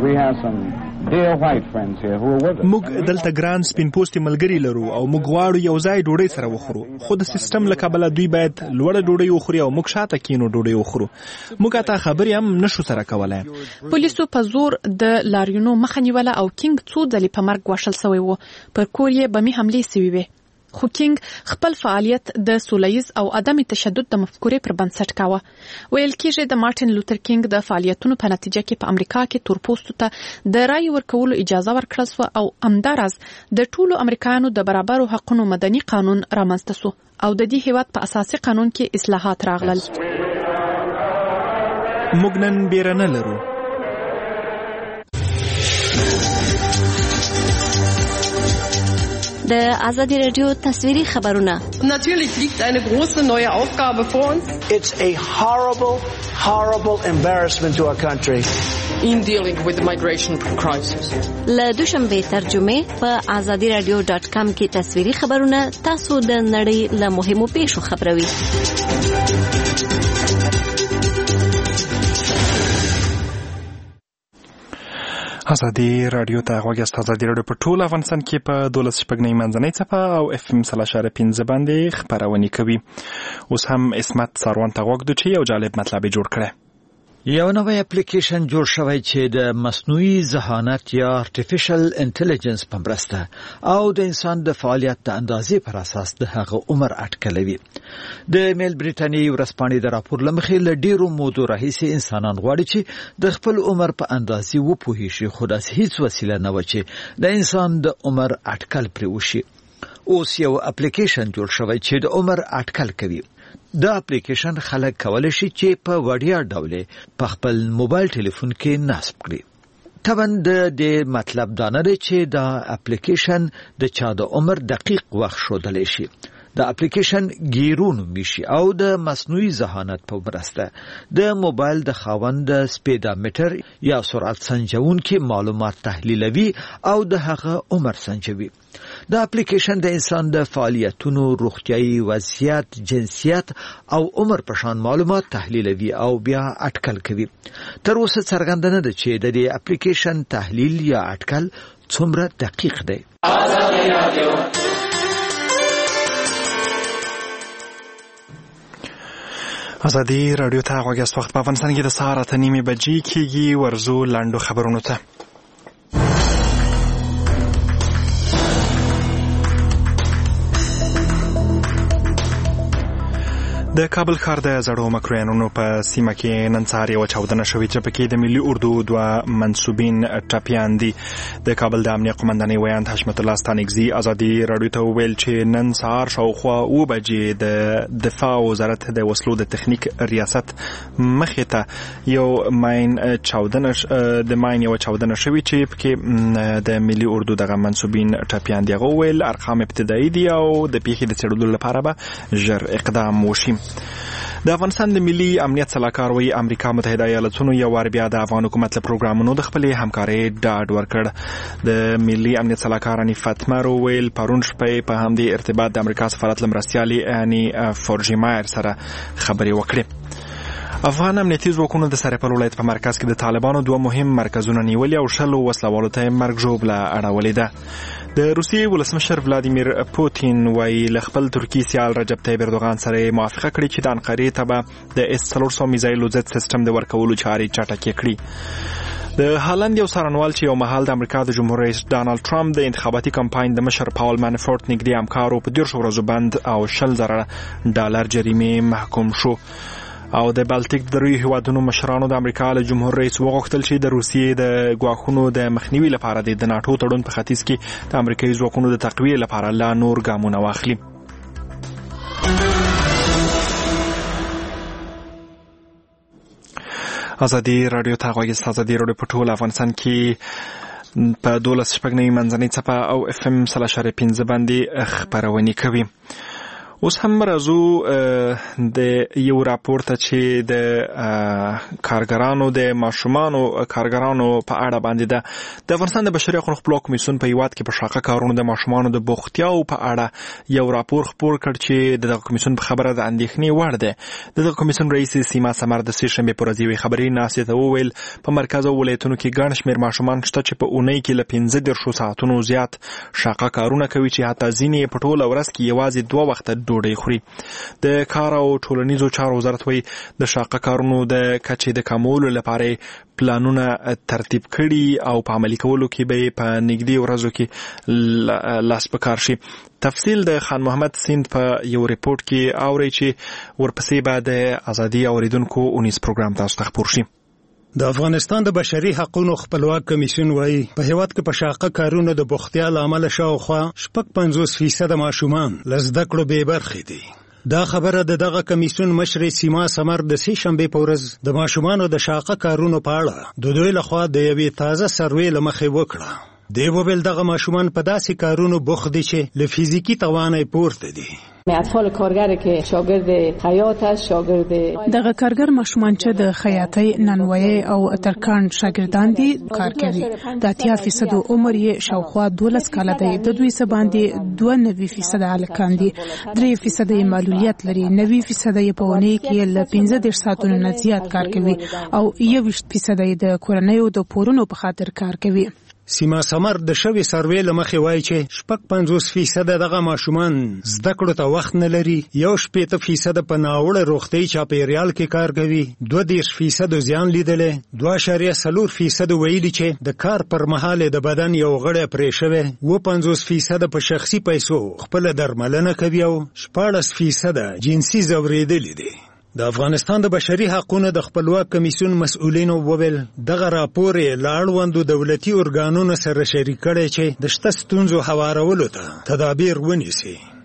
موږ دلته ګران سپین پوستي ملګري لرو او موږ غواړو یو ځای ډوډۍ سره وخورو، خو د سیستم له کبله دوی باید لوړه ډوډۍ وخوري او موږ شاته کینو ډوډۍ وخورو. موږ اته خبرې هم نشو سره کولای. پولیسو په زور د لاریونو مخه نیوله او کینګ څو ځلې په مرګ وشل سوی و. پر کور یې بمي حملې سوي وې. خو کینګ خپل فعالیت د سولهییز او عدم تشدد د مفکورې پر بنسټ کاوه. ویل کېږي د مارټین لوتر کینګ د فعالیتونو په نتیجه کې په امریکا کې تورپوستو ته د رایې ورکولو اجازه ورکړل سوه او همداراز د ټولو امریکایانو د برابرو حقونو مدني قانون رامنځته سو او د دې هیواد په اساسي قانون کې اصلاحات راغلل. موږ نن بیرنه لرو. د ازادي رادیو تصویري خبرونه. Natürlich liegt eine große neue Aufgabe vor uns. It's a horrible, horrible embarrassment to our country. In dealing with the migration crisis. له دوشنبه ترجمه په ازادي رادیو ډاټ کام کې تصویري خبرونه تاسو د نړۍ له مهمو پیښو خبروي. ازادي رادیو ته غوږ یاست. ازادي رادیو په ټول افغانستان کې په دولس شپږنۍ منځنۍ څپه او اف ام سل اشاره پنځه باندې خپرونې کوي. اوس هم اسمت ساروان ته غوږ دو چې یو جالب مطلب جوړ کړی. یو نوی اپلیکیشن جوړ شوی چې د مصنوعي ذهانت یا ارتفیشل انټيليجنس په مرسته او د انسان د فعالیت د اندازې پر اساس د هغه عمر اټکلوي. د میل بریټانیې ورځپاڼې د راپور لمخې له ډیرو مودو راهیسې انسانان غواړي چې د خپل عمر په اندازې وپوهي شي، خو داسې هیڅ وسیله نه و چې د انسان د عمر اټکل پرې وشي. اوس یو اپلیکیشن جوړ شوی چې د عمر اټکل کوي. دا اپلیکیشن خلک کولی شي چې په وړیا ډول په خپل موبایل ټلیفون کې نصب کړي. طبعا د دې مطلب دا نه دی چې دا اپلیکیشن د چا د عمر دقیق وخت ښودلی شي. د اپلیکیشن ګیرون میشي او د مصنوعي ذهانت په مرسته د موبایل د خاوند سپیډامیټر یا سرعت سنجون کې معلومات تحلیلوي او د هغه عمر سنجوي. د اپلیکیشن د انسان د فعالیتونو، روغتیايي وضعیت، جنسیت او عمر په شان معلومات تحلیلوي او بیا اټکل کوي. تر اوسه څرګنده نه ده چې د دې اپلیکیشن تحلیل یا اټکل څومره دقیق دی. ازادي رادیو ته غوږ یاست. وخت په افغانستان کې د سهار اته نیمې بجې کېږي. ورځو لاندو خبرونو ته. د کابل ښار د زړو مکرویانو په سیمه کې نن سهار یوه چاودنه شوې چې پکې د ملي اردو دوه منصوبین ټپیان دي. د کابل د امنیه قمندانۍ ویاند حشمت الله ستانکزي ازادي رادیو ته وویل چې نن سهار شاوخوا اوه بجې د دفاع وزارت د وسلو د تخنیک ریاست مخې ته یو ماین چاودنه د ماین یوه چاودنه شوې چې پکې د ملي اردو دغه منصوبین ټپیان دي. هغه وویل ارقام ابتدایي دي او د پیښې د څېړلو لپاره به ژر اقدام وشي. د افغانستان د ملي امنیت سلاکار وی امریکا متحده ایالاتونو یو وار بیا د افغان حکومت له پروګرامونو د خپلې همکارۍ ډاډ ورکړ. د ملي امنیت سلاکار اني فاطمه رویل پرون شپه په همدې ارتباط د امریکا سفارت له مرستیالې اني فورجیمایر سره خبرې وکړې. افغان امنیتي ځواکونو د سرپل ولایت په مرکز کې د طالبانو دوه مهم مرکزونه نیولي او شلو وسلوالو ته مرګ ژوبله اړولې ده. د روسیې ولسمشر ولادیمیر پوتین وايي له خپل ترکي سیال رجب طیب اردوغان سره موافقه کړې چې د انقرې ته به د اس څلور سوه میزایلو ضد سیسټم د ورکولو چارې چټکې کړي. د هالند یو څارنوال چې یو مهال د امریکا د جمهور رئیس ډانلډ ټرمپ د انتخاباتي کمپاین د مشر پاول مانفورت نږدې همکارو په دیرشو ورځو بند او شل زره ډالر جریمې محکوم شو. او د بالټیک دریو هیوادونو مشرانو د امریکا له جمهور رئیس وغوښتل چې د روسیې د ګواښونو د مخنیوي لپاره د ناټو تړون په ختیځ کې د امریکایي ځواکونو د تقویې لپاره لا نور ګامونه واخلي. ازادي رادیو ته غوږ یاست. ازادي رادیو په ټول افغانستان کې په دولس شپږ نوي منځنۍ څپه او اف ام سل اشاریه پنځه باندې خپرونې کوي. اوس هم راځو د یو راپور ته چې د کارګرانو د ماشومانو کارګرانو په اړه باندې ده. د افغانستان د بشري حقوقو خپلواک کمیسیون په هیواد کې په شاقه کارونو د ماشومانو د بوختیاو په اړه یو راپور خپور کړ چې دغه کمیسیون په خبره د اندېښنې وړ دی. دغه کمیسیون رئیس سیما سمر د سې شنبې په ورځ یوې خبري ناستې ته وویل په مرکز او ولایتونو کې ګڼ شمېر ماشومان شته چې په اونۍ کې له پنځه دېرشو ساعتونو زیات شاقه کارونه کوي چې حتی ځینې په ټوله ورځ کې یوازې دوه وخته ډوډۍ خوري. د کار او ټولنیزو چارو وزارت وایي د شاقه کارونو د کچې د کمولو لپاره پلانونه ترتیب کړي او په عملي کولو کې به په نږدې ورځو کې لاس په کار شي. تفصیل د خان محمد سیند په یو ریپورت کې اوري چې ورپسې به د ازادي اوریدونکو اونیس پروګرام تاسو ته خپور شي. د افغانستان د بشري حقوقو خپلواک کمیسیون وايي په هیواد کې په شاقه کارونو د بوختیا لامل شاوخوا شپږ پنځوس فیصد ماشومان لزده کړو بې برخې دي. دا خبره د دغه کمیسیون مشر سیما سمر د سې شنبې په ورځ د ماشومانو د شاقه کارونو په اړه د دوی لخوا د یوې تازه سروې له مخې وکړه. دی وویل دغه ماشومان په داسې کارونو بوخت دي چې له فزیکی توانای پورته دي. اطفال کارگری که شاگرد خیاط است، شاگرد دغه کارګر ماشومان چې د خیاطۍ، نانوایي او ترکاڼ شاګردان دي کار کوي. د اتیا فیصد عمر یې شاوخوا دولس کاله دی. د دوی څخه باندې دوه نوي فیصد هلکان دي. درې فیصد یې معلولیت لري. نوي فیصد یې په اونۍ کې له پنځه دېرش ساعتونو نه زیات کار کوي او یوویشت فیصد یې د کورنیو د پورونو په خاطر کار کوي. سیما سمر د شوی سروې له مخې وایي چې شپږ پنځوس فیصد دغه ماشومان زده کړو ته وخت نه لري. یو شپېته فیصد په ناوړه روغتیايي چاپیریال کې کار کوي. دوه دېرش فیصد زیان لیدلی. دوه اعشاریه څلور فیصد ویلي چې د کار پر مهال د بدن یو غړی پرې شوی. اووه پنځوس فیصد په شخصي پیسو خپله درملنه کوي او شپاړس فیصد جنسي ځورېدلي دي. د افغانستان د بشري حقوقو د خپلواک کمیسیون مسؤلینو وویل دغه راپور یې له اړوندو دولتي ارګانونو سره شریک کړی چې د شته ستونزو هوارولو ته تدابیر ونیسي.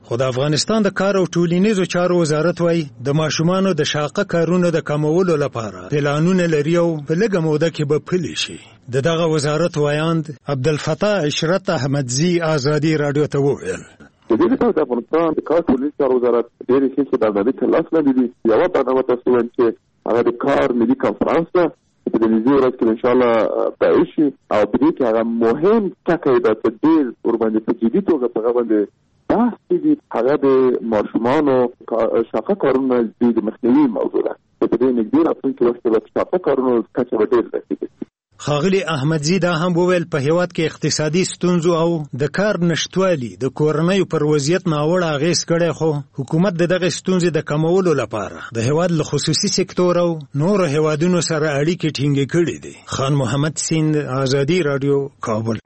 خو د افغانستان د کار او ټولنیزو چارو وزارت وايي د ماشومانو د شاقه کارونو د کمولو لپاره پلانونه لري او په لږه موده کې به پلي شي. د دغه وزارت وایاند عبدالفتاح عشرت احمدزي آزادي رادیو ته وویل د دې لپاره د افغانستان د کار ټولنیز چارو وزارت ډېرې ښې چې د ازادۍ تر لاس لاندې دي. یوه برنامه تاسو ویل چې هغه د کار ملي کنفرانس ده چې د دې ورځ کې انشاءالله پیل شي او په دې کې هغه مهم ټکی ده چې ډېر ورباندې په جدي توګه په هغه باندې بحث کېږي. هغه د ماشومانو شاقه کارونه د مخنیوي موضوع ده. په دې نږدې راتلونکي وخت کې به شاقه کارونو کچه به ډېر رسېږي. ښاغلي احمدزي دا هم وویل په هیواد کې اقتصادي ستونزو او د کار نشټوالي د کورنیو پر وضعیت ناوړه اغېز کړی، خو حکومت د دغه ستونزې د کمولو لپاره د هیواد له خصوصي سکتور او نورو هیوادونو سره اړیکې ټینګې کړې دي. خان محمد سیند، آزادي رادیو، کابل.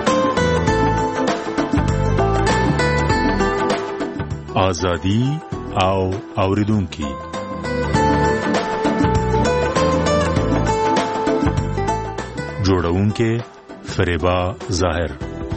آزادي او اوریدونکي جوړونکې فریبا ظاهر.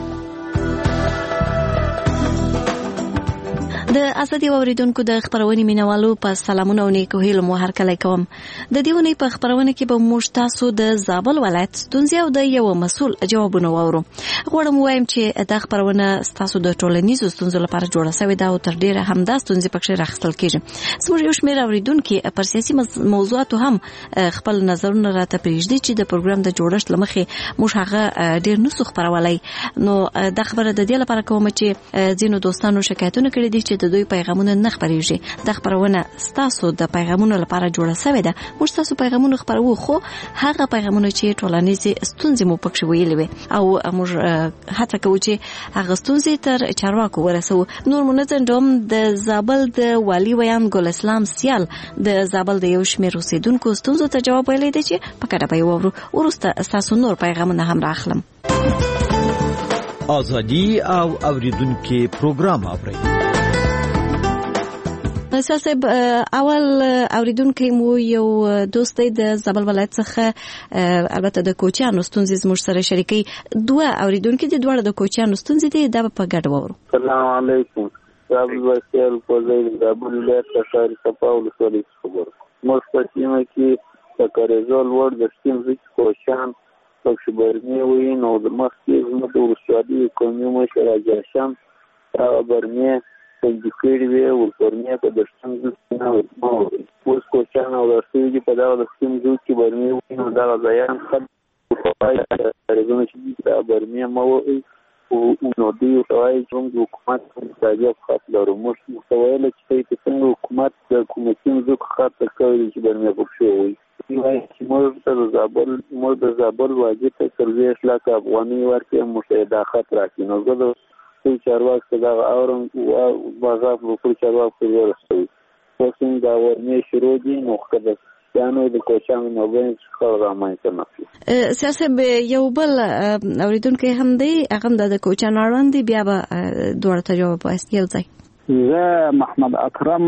د ازادي اوریدونکو د خبرونې مینوالو په سلامونه او نیکو هیلو مو هرکلی کوم. د دې ونې په خبرونه کې به موږ تاسو د زابل ولایت ستونزې او د یو مسؤل جوابونه واورو. غواړم وایم چې دا خبرونه تاسو د ټولنیزو ستونزو لپاره جوړه شوې ده او تر ډیره همدا ستونزې پکې راخستل کېږي. زموږ یو شمېر اوریدونکي پر سیاسي موضوعاتو هم خپل نظرونه راته پرېږدي چې د پروګرام د جوړښت له مخې موږ هغه ډیر نسو خپرولی. نو دا خبره د دې لپاره کوم چې ځینو دوستانو شکایتونه کړي دي چې د دوی پیغامونه نه خپریږي. دا خبرونه ستاسو د پیغامونو لپاره جوړه شوې ده. موږ تاسو پیغامونه خپرو، خو هغه پیغامونه چې ټولنیزې ستونزې مو پکې ویلې وي او موږ هڅه کوو چې هغه ستونزې تر چارواکو ورسوو. نور منځنډوم د زابل د والي ویان ګل اسلام سیال د زابل د یو شمېر اوسیدونکو ستونزو ته جواب ویلی دی چې په کډه به یې واورو. وروسته ستاسو نور پیغامونه هم راخلم. آزادي او اوریدونکي پروګرام اورئ. صاحب، اول اوریدونکي مو یو دوست دی د زابل ولایت څخه، البته د کوچیانو ستونزې زموږ سره شریکي. دوه اوریدونکي دي، دواړه د کوچیانو ستونزې دي. دا په ګډه واورو. السلام علیکم. زابل وسیل کوزای زابل ولایت څخه صفا ولسوالۍ خبر. موږ په سیمه کې د کارېزول ور د ستونزې کوچیان پکې برني وي. نو د مخکې زموږ د ولسوالۍ قومي مشر راجاشم برني څنګه وی ورپورنه په دښتون کې نه و. اوس کوچان او ورسېږي په دا دښتون کې برني نو دا ځایان خد په راځي چې دا برني مو او نو دی توای چې موږ حکومت د خاطر لرو. موږ مستویل چې په څنګه حکومت د کومېشن زو خاطر کوي چې برني پکښې وي. چې موږ د زابل موږ د زابل واجب ته سرویس لاک افغاني ورکه مشاهدات راکې. نو زه په چارواک څخه دا اورم او بازار په چارواک په ورسوي. اوسین دا ورني شروع دي نو خدای یانو د کوچانو نو باندې څخه راځي نه. سیاسي یو بل اوریدونکو هم دی، هغه د کوچانو اړوند بیا به دوړ ته جواب وایي. یو ځای زه محمد اکرم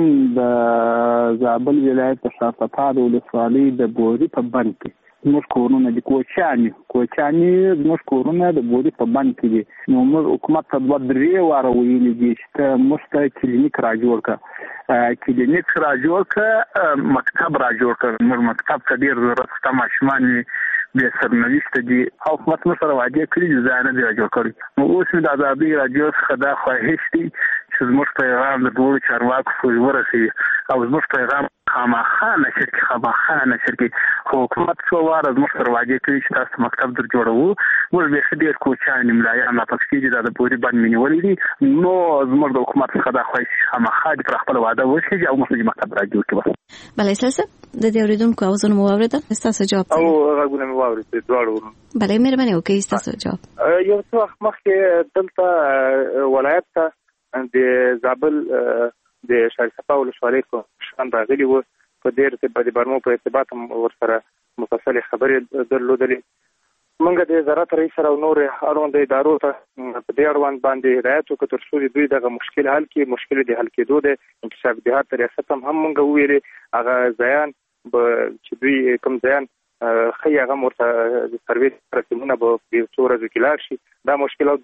د زابل ولایت شافتاد ولسوالۍ د بوري په بند کې. موږ کورونه د کوچانی کوچانی موږ کورونه د بوري په بند کې دي. نو موږ حکومت ته دوه درې واره ویلي دي چې موږ ته کلینیک را جوړ کړه، کلینیک را جوړ کړه، مکتب را جوړ کړه. موږ مکتب ته ډېر ضرورت شته، ماشومان به سرنوشت دي او حکومت موږ سره وعده کړې چې ځای نه دی را جوړ کړی. نو اوس د ازادي راډیو څخه دا خواهش دی چې زموږ پیغام د دوه چارواکو پورې ورسوي او زموږ پیغام خامخا نشر کې خامخا نشر کې. خو حکومت څو واره زموږ سره وعده کړې چې تاسو مکتب در جوړوو. موږ به ډېر کوچان ملایان لا پکې چې د بوري باندې منولې دي. نو زموږ د حکومت څخه دا خواهش خامخا د خپل وعده وشي او موږ مکتب را جوړ کړو. بلې سلسله د دې اوریدونکو اوازونه مو واوریدل؟ تاسو جواب او غوونه مو واوریدل دواړو. بلې مهرباني وکړئ تاسو جواب. یو څه وخت مخکې دلته ولایت ته د زابل د شریصفا ولسوالۍ کوم راغلي وو. په دې په برمو په ارتباط ورسره مفصل خبرې درلودلې. موږ د وزارت رئیس او نور اړوند ادارو ته په دې اړوند باندې هدایت وکړ تر څو دوی دغه مشکل حل کړي. مشکل د حل کېدو د انکشاف جهات ریاست هم موږ ویلې هغه ځایان چې دوی کوم ځایان خی هغه مرته د سرویس رسمونه به په څو ورځو کې لاړ شي. دا مشکل او دویم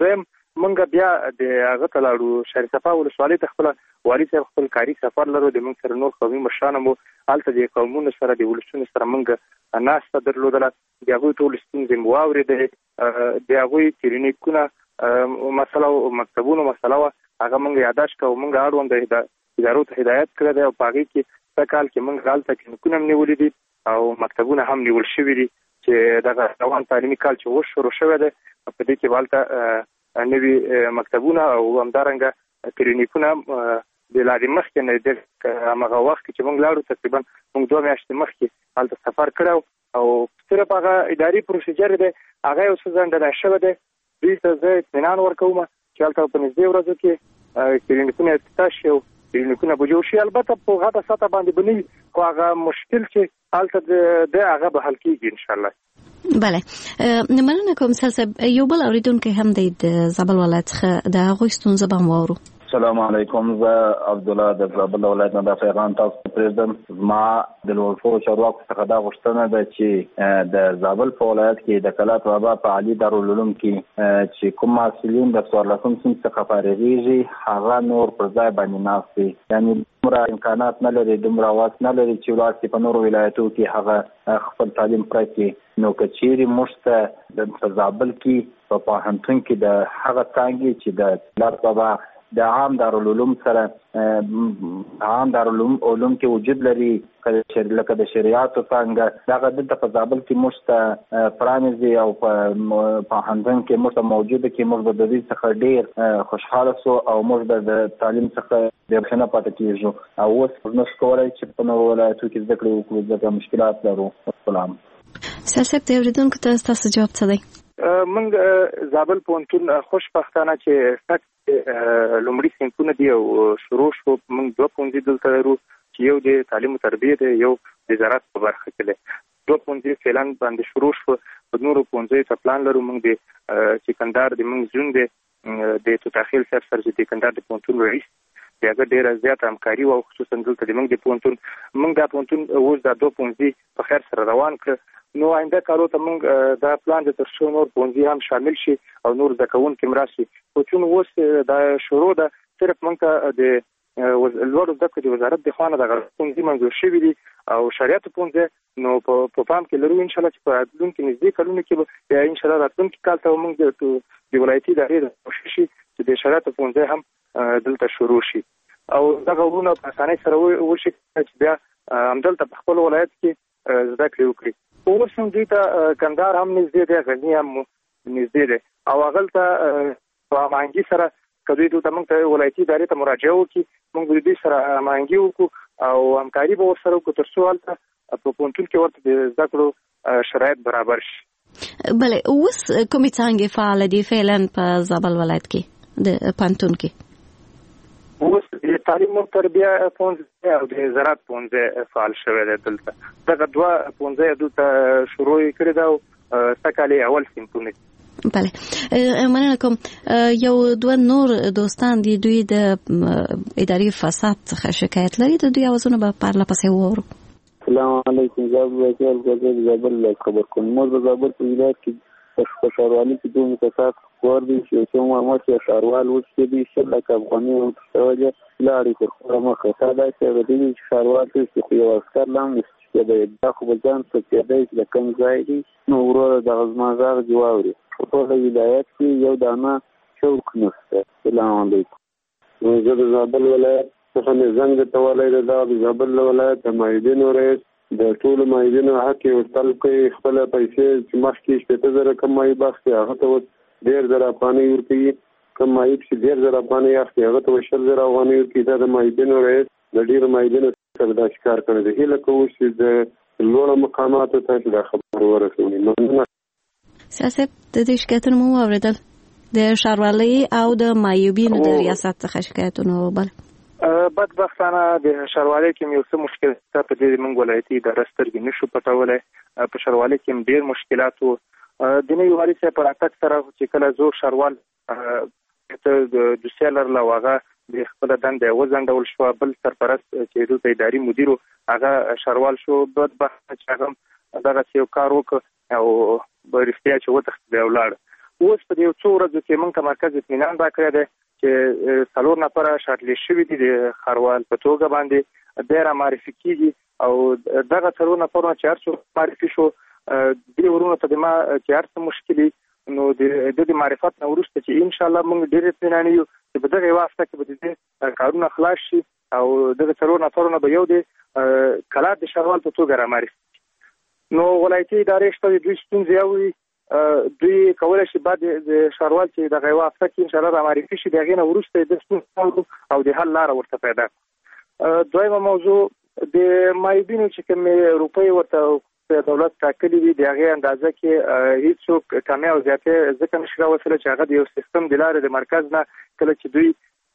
مونږ بیا د هغه تلاړو شهر صفا ولسوالۍ ته خپل والي صاحب خپل کاری سفر لرو د مونږ سره نور قومي مشران مو هلته د قومونو سره د ولسونو سره مونږ ناسته درلودله د هغوی ټول ستونزې مو واورېدلې د هغوی کلینیکونه مسله او مکتبونو مسله وه هغه مونږ یاداش کوو مونږ اړوند ادارو ته هدایت کړی دی او په هغې کې سږ کال کې مونږ هلته کلینیکونه هم نیولي دي او مکتبونه هم نیول شوي دي چې دغه روان تعلیمي کال چې اوس شروع شوی دی په دې کې به هلته نوي مکتبونه او همدارنګه کلینیکونه د لا د مخکې نه د همغه وخت کې چې مونږ لاړو تقریبا مونږ دوه میاشتې مخکې هلته سفر کړی او صرف هغه اداري پروسیجر دی هغه یو څه ځنډلی شوی دی دوی ته زه اطمینان ورکوم چې هلته په نږدې ورځو کې کلینیکونه افتتاح شي او کلینیکونه به جوړ شي البته په غټه سطحه باندې به نه وي خو هغه مشکل چې هلته دی هغه به حل کېږي انشاءالله. بله مننه کوم صاحب یو بل اورېدونکی هم دی د زابل ولایت څخه د هغوی ستونزه به هم واورو. السلام علیکم، زه عبدالله د زابل ولایت نه دا پیغام تاسو پرېږدم. زما د لوړپوړو چارواکو څخه دا غوښتنه ده چې د زابل په ولایت کې د کلات بابا په علي دارالعلوم کې چې کوم محصلین د څوارلسم صنف څخه فارغېږي هغه نور پر ځای باندې ناست دي، یعنې دومره امکانات نه لري، دومره واس نه لري چې ولاړ شي په نورو ولایتو کې هغه خپل تعلیم پوره کړي. نو که چیرې موږ ته د زابل کې په پوهنتون کې د هغه څانګې چې د کلات بابا د عام دارالعلوم سره عام دارالعلوم علوم کې وجود لري لکه د شریعاتو څانګه دغه دلته په زابل کې موږ ته پرانیزي او په پوهنتون کې موږ ته موجوده کې موږ به د دې څخه ډېر خوشحاله سو او موږ به د تعلیم څخه بې برخې پاتې کېږو او اوس موږ نشو کولی چې په نورو ولایتو کې زده کړې وکړو ځکه مشکلات لرو. السلام. سیاست د اورېدونکو ته ستاسو جواب څه دی؟ موږ زابل پوهنتون خوشبختانه چې لومړي صنفونه دي او شروع شو. موږ دوه پوهنځي دلته لرو چې یو د تعلیم او تربیه دی، یو د زراعت په برخه کې دی. دوه پوهنځي فعلا باندې شروع شو. په نورو پوهنځیو ته پلان لرو. موږ د چکندار د موږ زون دی د توتاخیل صاحب سره چې د کندهار د پوهنتون رئیس د هغه ډېره زیاته همکاري وه، خصوصا دلته د موږ د پوهنتون موږ دا پوهنتون اوس دا دوه پوهنځي په خیر سره روان کړه. نو آینده کارو ته موږ دا پلان د تر څو نور پوهنځي هم شامل شي او نور زده کوونکي هم راشي. خو چون اوس دا شروع ده صرف موږ ته د لوړو زده کړو د وزارت د خوا نه دغه پوهنځي منظور شوي دي او شریعتو پوهنځی نو په پام کې لرو انشاءالله چې په راتلونکي نږدې کلونو کې به یا انشاءالله راتلونکي کال ته موږ د ولایتي ادارې د کوشش شي چې د شریعتو پوهنځی هم دلته شروع شي او دغه ورونه په اسانۍ سره وشي چې بیا همدلته په خپل ولایت کې زده کړې وکړي. اوس هم دوی ته کندهار هم نږدې دی، غزني هم نږدې دی او هغلته په هماهنګي سره که دوی دلته موږ ته ولایتي ادارې ته مراجعه وکړي موږ به د دوی سره هماهنګي وکړو او همکاري به ورسره وکړو تر څو هلته په پوهنتون کې ورته د زده کړو شرایط برابر شي. بله، اوس کومې څانګې فعاله دي فعلا په زابل ولایت کې د پوهنتون کې؟ اوس د تعلیم او تربیه پوهنځی او د زراعت پوهنځی فعال شوی دی. دلته دغه دوه پوهنځی دلته شروع یې کړې ده او سږ کال یې اول صنفونه دي. بله، مننه کوم. یو دوه نور دوستان دي، دوی د اداري فساد څخه شکایت لري، د دوی اوازونه به پرله پسې واورو. السلام علیکم، زه عبدالوکیل ګوزر زابل خبر کوم. موږ د زابل په ولایت کې په ښاروالۍ کې دوه متفاوت کار دي چې څو معلومات یې ښاروال اوس کې دي شل لک افغانۍ متوجه لاړې تر خپله مخه تا داسې اورېدلي چې ښاروال ته چې خو یو عسکر لا هم نشته کېدی دا خو به ځان ته کېدی چې د کوم ځای دي نو وروره دغه زما غږ دې واوري. په ټوله ولایت کې یو دانه چوک نشته. السلام علیکم، زه د زابل ولایت څخه مې زنګ درته ولی دی. دا د زابل ولایت د مایدینو رئیس د ټولو مایدینو حق یې ورطلب کوي. خپله پیسې چې مخکې شپېته زره کم مایي بخت هغه ته اوس ډېر زره افغانۍ ورکوي. کم مایي چې ډېر زره افغانۍ اخلي هغه ته اوس شل زره افغانۍ ورکوي. دا د مایدینو رئیس د ډېرو مایدینو سره دا کار کړی دی. هیله کوو چې د لوړو مقاماتو ته چې دا خبر ورسوي. مننه. سیاست د دې شکایتونه مو واورېدل د ښاروالۍ او د معیوبینو د ریاست څخه شکایتونه وبل. بدبختانه د ښاروالۍ کې یو څه مشکل شته، په دې موږ ولایتي اداره سترګې نشو پټولی. په ښاروالۍ کې هم ډېر مشکلات وو. د نوي والي صاحب په راتګ سره چې کله زور ښاروال د دوسیه لرله او هغه د خپله دنده یې وځنډول شوه، بل سرپرست چې دلته اداري مدیر و هغه ښاروال شو. بدبخته چې هغه هم دغسې یو کار وکړ او په رښتیا چې وتښتېد او ولاړ. اوس په دې څو ورځو کې موږ ته مرکز اطمینان راکړی دی چې څلور نفره شارټلیسټ شوي دي د ښاروال په توګه باندې دی را معرفي کېږي او دغه څلور نفرونه چې هر څوک معرفي شو دې ورونو ته د ما چې هر څه مشکل نو د دې معرفت نه وروسته چې ان شاء الله موږ ډېر اطمینان یو چې په دغه وخت کې به دې کارونه خلاص شي او دغه څلور نفرونه به یو د کلات د ښاروال په توګه را معرفي نو ولایتي ادارې شته دوی ستونزې اوري دوی کولای شي بعد د ښاروال چې دغه وخت کې ان شاء الله را معرفي شي دغه نه وروسته د ستونزې او د حل لار ورته پیدا دویمه موضوع د مایبینو چې کوم روپۍ ورته دولت ټاکلي وي د هغه اندازه کې هیڅوک کمې او زیاتې ځکه نشي راوصله چې هغه د یو سیستم د لارې د مرکز نه کله چې دوی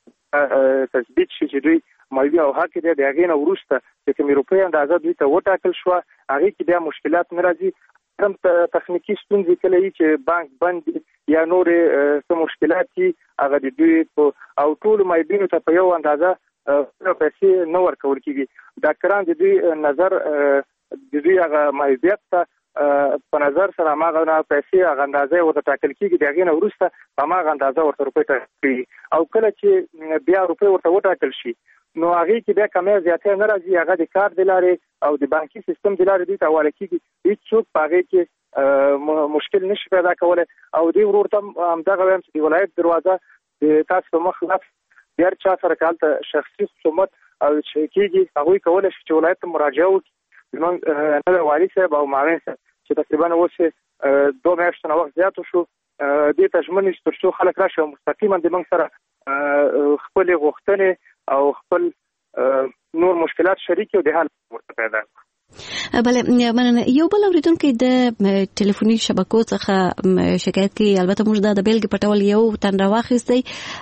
تثبیت شي چې دوی مایبي او حق دې د هغه نه وروسته چې کوم روپۍ اندازه دوی ته وټاکل شو هغه کې بیا مشکلات نه راځي هم تخنیکی ستونزې کله یي چې بانک بند یا نور څه مشکلات دي هغه د دوی او ټول مایبینو ته په یو اندازه پیسې نه ورکول کېږي ډاکټران د دوی نظر د دوی هغه مایبیت ته په نظر سره هغه نه پیسې هغه اندازه ورته ټاکل کېږي د هغې نه وروسته هماغه اندازه ورته روپۍ ټاکل او کله چې بیا روپۍ ورته وټاکل شي نو هغه کې بیا کمې زیاتې نه راځي هغه د کار د لارې او د بانکي سیستم د لارې دوی ته حواله کېږي هېڅوک په هغې کې مشکل نشي پیدا کولی او دوی ورور ته همدغه وایم چې د ولایت دروازه د تاسو په مخ لاس د هر چا سره که هلته شخصي خصومت او چې کېږي هغوی کولی شي چې ولایت ته مراجعه وکړي زموږ نه د والي صاحب او معاون صاحب چې تقریبا اوس دوه میاشتو نه وخت زیاتو شو دې ته ژمن تر څو خلک راشي او مستقیما د موږ سره خپلې غوښتنې او خپل نور مشکلات شریک او د حل ورته پیدا بله مننه یو بل اوریدونکو د ټلیفوني شبکو څخه شکایت کوي البته موږ د بیلګې په ډول یو تن راواخیستی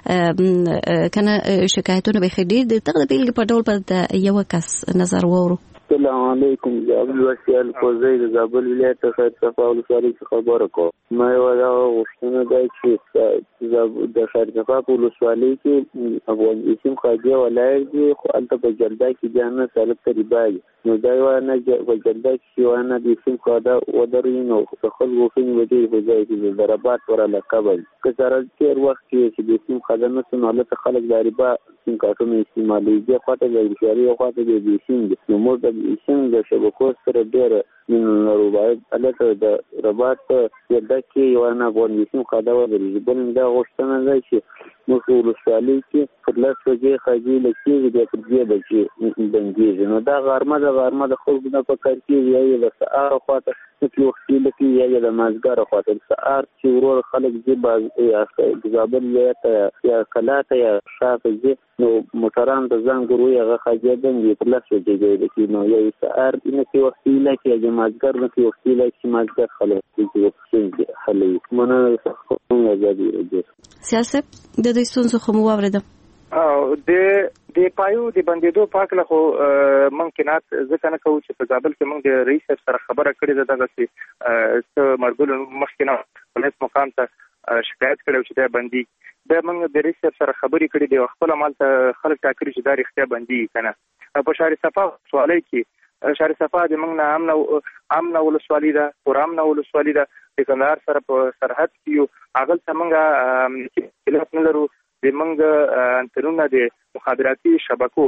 کنه شکایتونه به خېډیر د دغه بیلګې په ډول په یو کس نظر وورو السلام علیکم زابل وسیل کوزی د زابل ولایت څخه صفا ولسوالۍ څخه خبره کوم ما یو دا غوښتنه ده چې د شهر صفا ولسوالۍ کې افغانستان خاجه ولایت دی خو البته په جلده کې جانه سره تریبای نو دا یو نه په جلده کې یو نه د سیم خاده ودرې نو خپل وفین ودی په ځای کې ضربات ور لقبل که سره تیر وخت کې چې د سیم خاده نه سناله خلک دایبا سیم کارتونه استعمالي دي خاطر د شهري خاطر د سیم نو موږ څنګه د شبکو سره ډېر من رباعت الته د رباط په دکې یو نه افغانستان خاده ورې بل دا غوښتنه ده چې موږ ولسوالۍ کې په لاس کې خاجي لکې د پرځې بچي بندي نو دا غرمه د غرمه د خلکو نه په کار کې یی د سهار خواته چې وختي لکې یی د مازګر خواته سهار چې ورور خلک دې باز یا زابل یا کلاته یا شاته دې نو موټران د زنګ وروي هغه خاجي بندي په لاس کې دی نو یی سهار نه کې وختي لکې مازګر نه کې وختي لکې مازګر خلک چې خلک مننه څنګه ځي سیاست د دې ستونزو خو مو واوریدم او د د پایو د بندیدو پاکله خو ممکنات ځکه نه کوو چې په زابل کې موږ د رئیس سره خبره کړې ده دغه چې مرګول مخکنه ولایت مقام ته شکایت کړو چې دا بندي د موږ د رئیس سره خبرې کړې دي خپل عمل ته خلک ټاکلي چې دا رښتیا بندي کنه په شهر صفا سوالي کې شهر صفا د موږ نه امن امن ولسوالۍ ده پرام نه ولسوالۍ ده د کندهار سره په سرحد کې یو اغل څنګه خلاف نه لرو د موږ انترونه د مخابراتي شبکو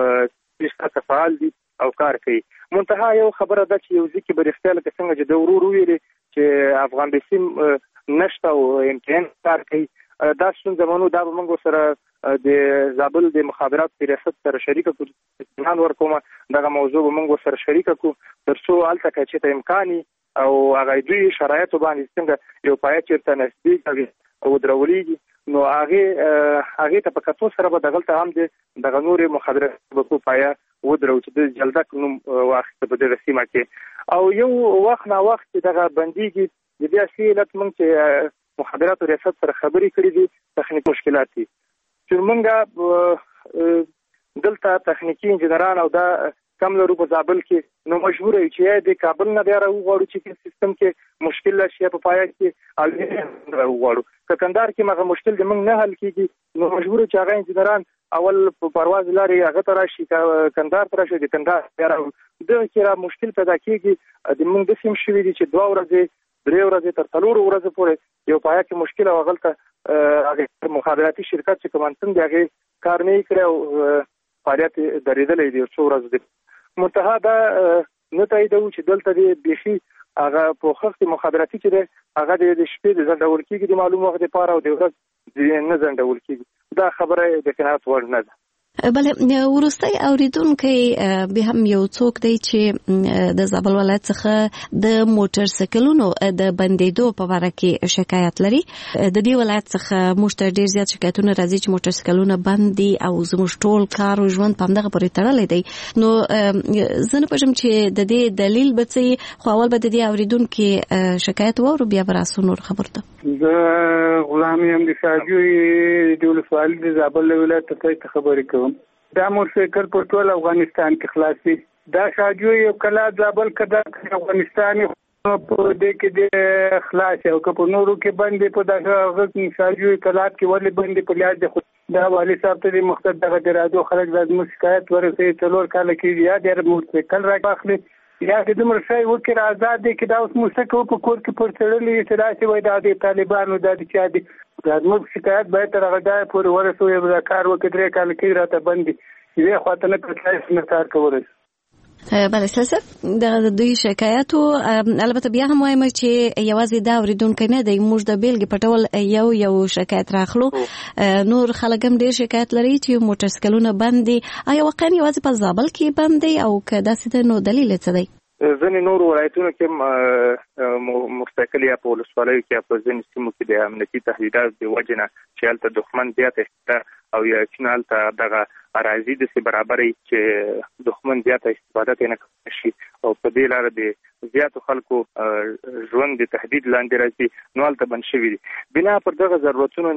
چې فعال دي او کار کوي منتها یو خبره ده چې یو ځکه به رښتیا لکه څنګه چې د ورور ویلي چې افغان بسیم نشته او امتحان کار کوي دا څنګه زمونږ دا موږ سره د زابل د مخابرات ریاست سره شریک کو اطمینان ورکوم دغه موضوع موږ سره شریک کو ترڅو الته کې چې امکاني او هغه دوی شرایط باندې څنګه یو پای چیرته نسبی او درولېږي نو هغه هغه ته په کتو سره به دغلت هم د غنور مخابرات په پایا ودرو چې د جلدک نوم واخته په دغه سیمه کې او یو وخت نه وخت دغه بنديږي د دې اصلي علت موږ چې مخابرات ریاست سره خبرې کړې دي تخنیک مشکلات دي چې موږ دلته تخنیکی انجنیران او دا کم لرو په زابل کې نو مجبور یو چې د کابل نه بیا راوغواړو چې سیستم کې مشکل شي په پای کې او راوغواړو که کندهار کې مغه مشکل د موږ نه حل کیږي نو مجبور چې هغه انجنیران اول په پرواز لري هغه تر شي کندهار تر شي د کندهار بیا د کې را مشکل پیدا کیږي د موږ د سیم شوې دي چې دوه ورځې درې ورځې تر څلورو ورځې پورې یو پایا کې مشکل او غلطه هغه مخابراتي شرکت چې کومنتن دی هغه کار نه کړی او فعالیت درېدلې دی څو ورځې دی منتها دا نه تاییدو چې دلته دی بيخي هغه په خصوصي مخابراتي چې دی هغه د شپې د ځندول کېږي د معلوم وخت لپاره او د ورځ نه ځندول کېږي دا خبره د قناعت وړ نه ده. بله ورستۍ اوریدونکي به هم یو څوک دی چې د زابل ولایت څخه د موټر سایکلونو د بندیدو په اړه کې شکایت لري. د دې ولایت څخه موږ ډیر زیات شکایتونه راځي چې موټر سایکلونه بند دي او زموږ ټول کار او ژوند په همدغه پورې تړلی دی. نو زه نه پوهیږم چې د دې دلیل به څه خو اول به د دې اوریدونکي شکایت واورو بیا به راسو نور خبرو ته. زه غلام یم د شاجوی د ولسوالۍ د زابل ولایت ته خبرې کوم. دا موټرسایکل په ټول افغانستان کې خلاصي دا شاجوی یو کلا زابل کدا افغانستان په دې کې د خلاص او په نورو کې باندې په دغه شاجوی کلا کې ولې باندې په لیاج د دا والی صاحب ته مقصد دغه درادو خلک د شکایت ورسې څلور کال کې یا د موټرسایکل راغلي یا د دمر شای وکړه آزاد دي کې دا اوس موسیقي په کور کې پر چړلې چې دا چې وای د طالبانو د چا دي د موږ شکایت باید تر هغه ځای پورې ورسوي دا کار وکړي کال کې راته بندي یوه خاطر نه پټای نه کار کوي. بله سلسله د دوی شکایتو البته بیا هم وایم چې یوازې دا اوریدونکي نه دی موږ د بیلګې په ډول یو یو شکایت راخلو نور خلک هم ډیر شکایت لري چې موټر سایکلونه بند دي. آیا واقعا یوازې په زابل کې بند دي او که داسې ده نو دلیل څه دی؟ ځینې نور ولایتونو کې موټرسایکل یا په ولسوالیو کې یا په ځینې سیمو کې د امنیتي تهدیدات د وجې نه چې هلته دښمن زیاته شته او یقینا هلته دغه اراضي داسې برابرې چې دښمن زیاته استفاده ترې نه کولی شي او په دې لاره د زیاتو خلکو ژوند د تهدید لاندې راځي نو هلته بند شوي دي. بنا پر دغه ضرورتونو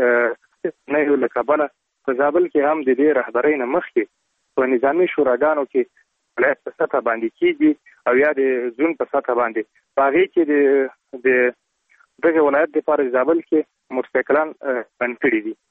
نه یو له کبله په زابل کې هم د دې رهبرۍ نه مخکې په نظامي شوراګانو کې ولایت په سطحه باندې کېږي او یا د زون په سطحه باندې په هغې کې د دغه ولایت دپاره زابل کې موټرسایکلان بند کړي دي.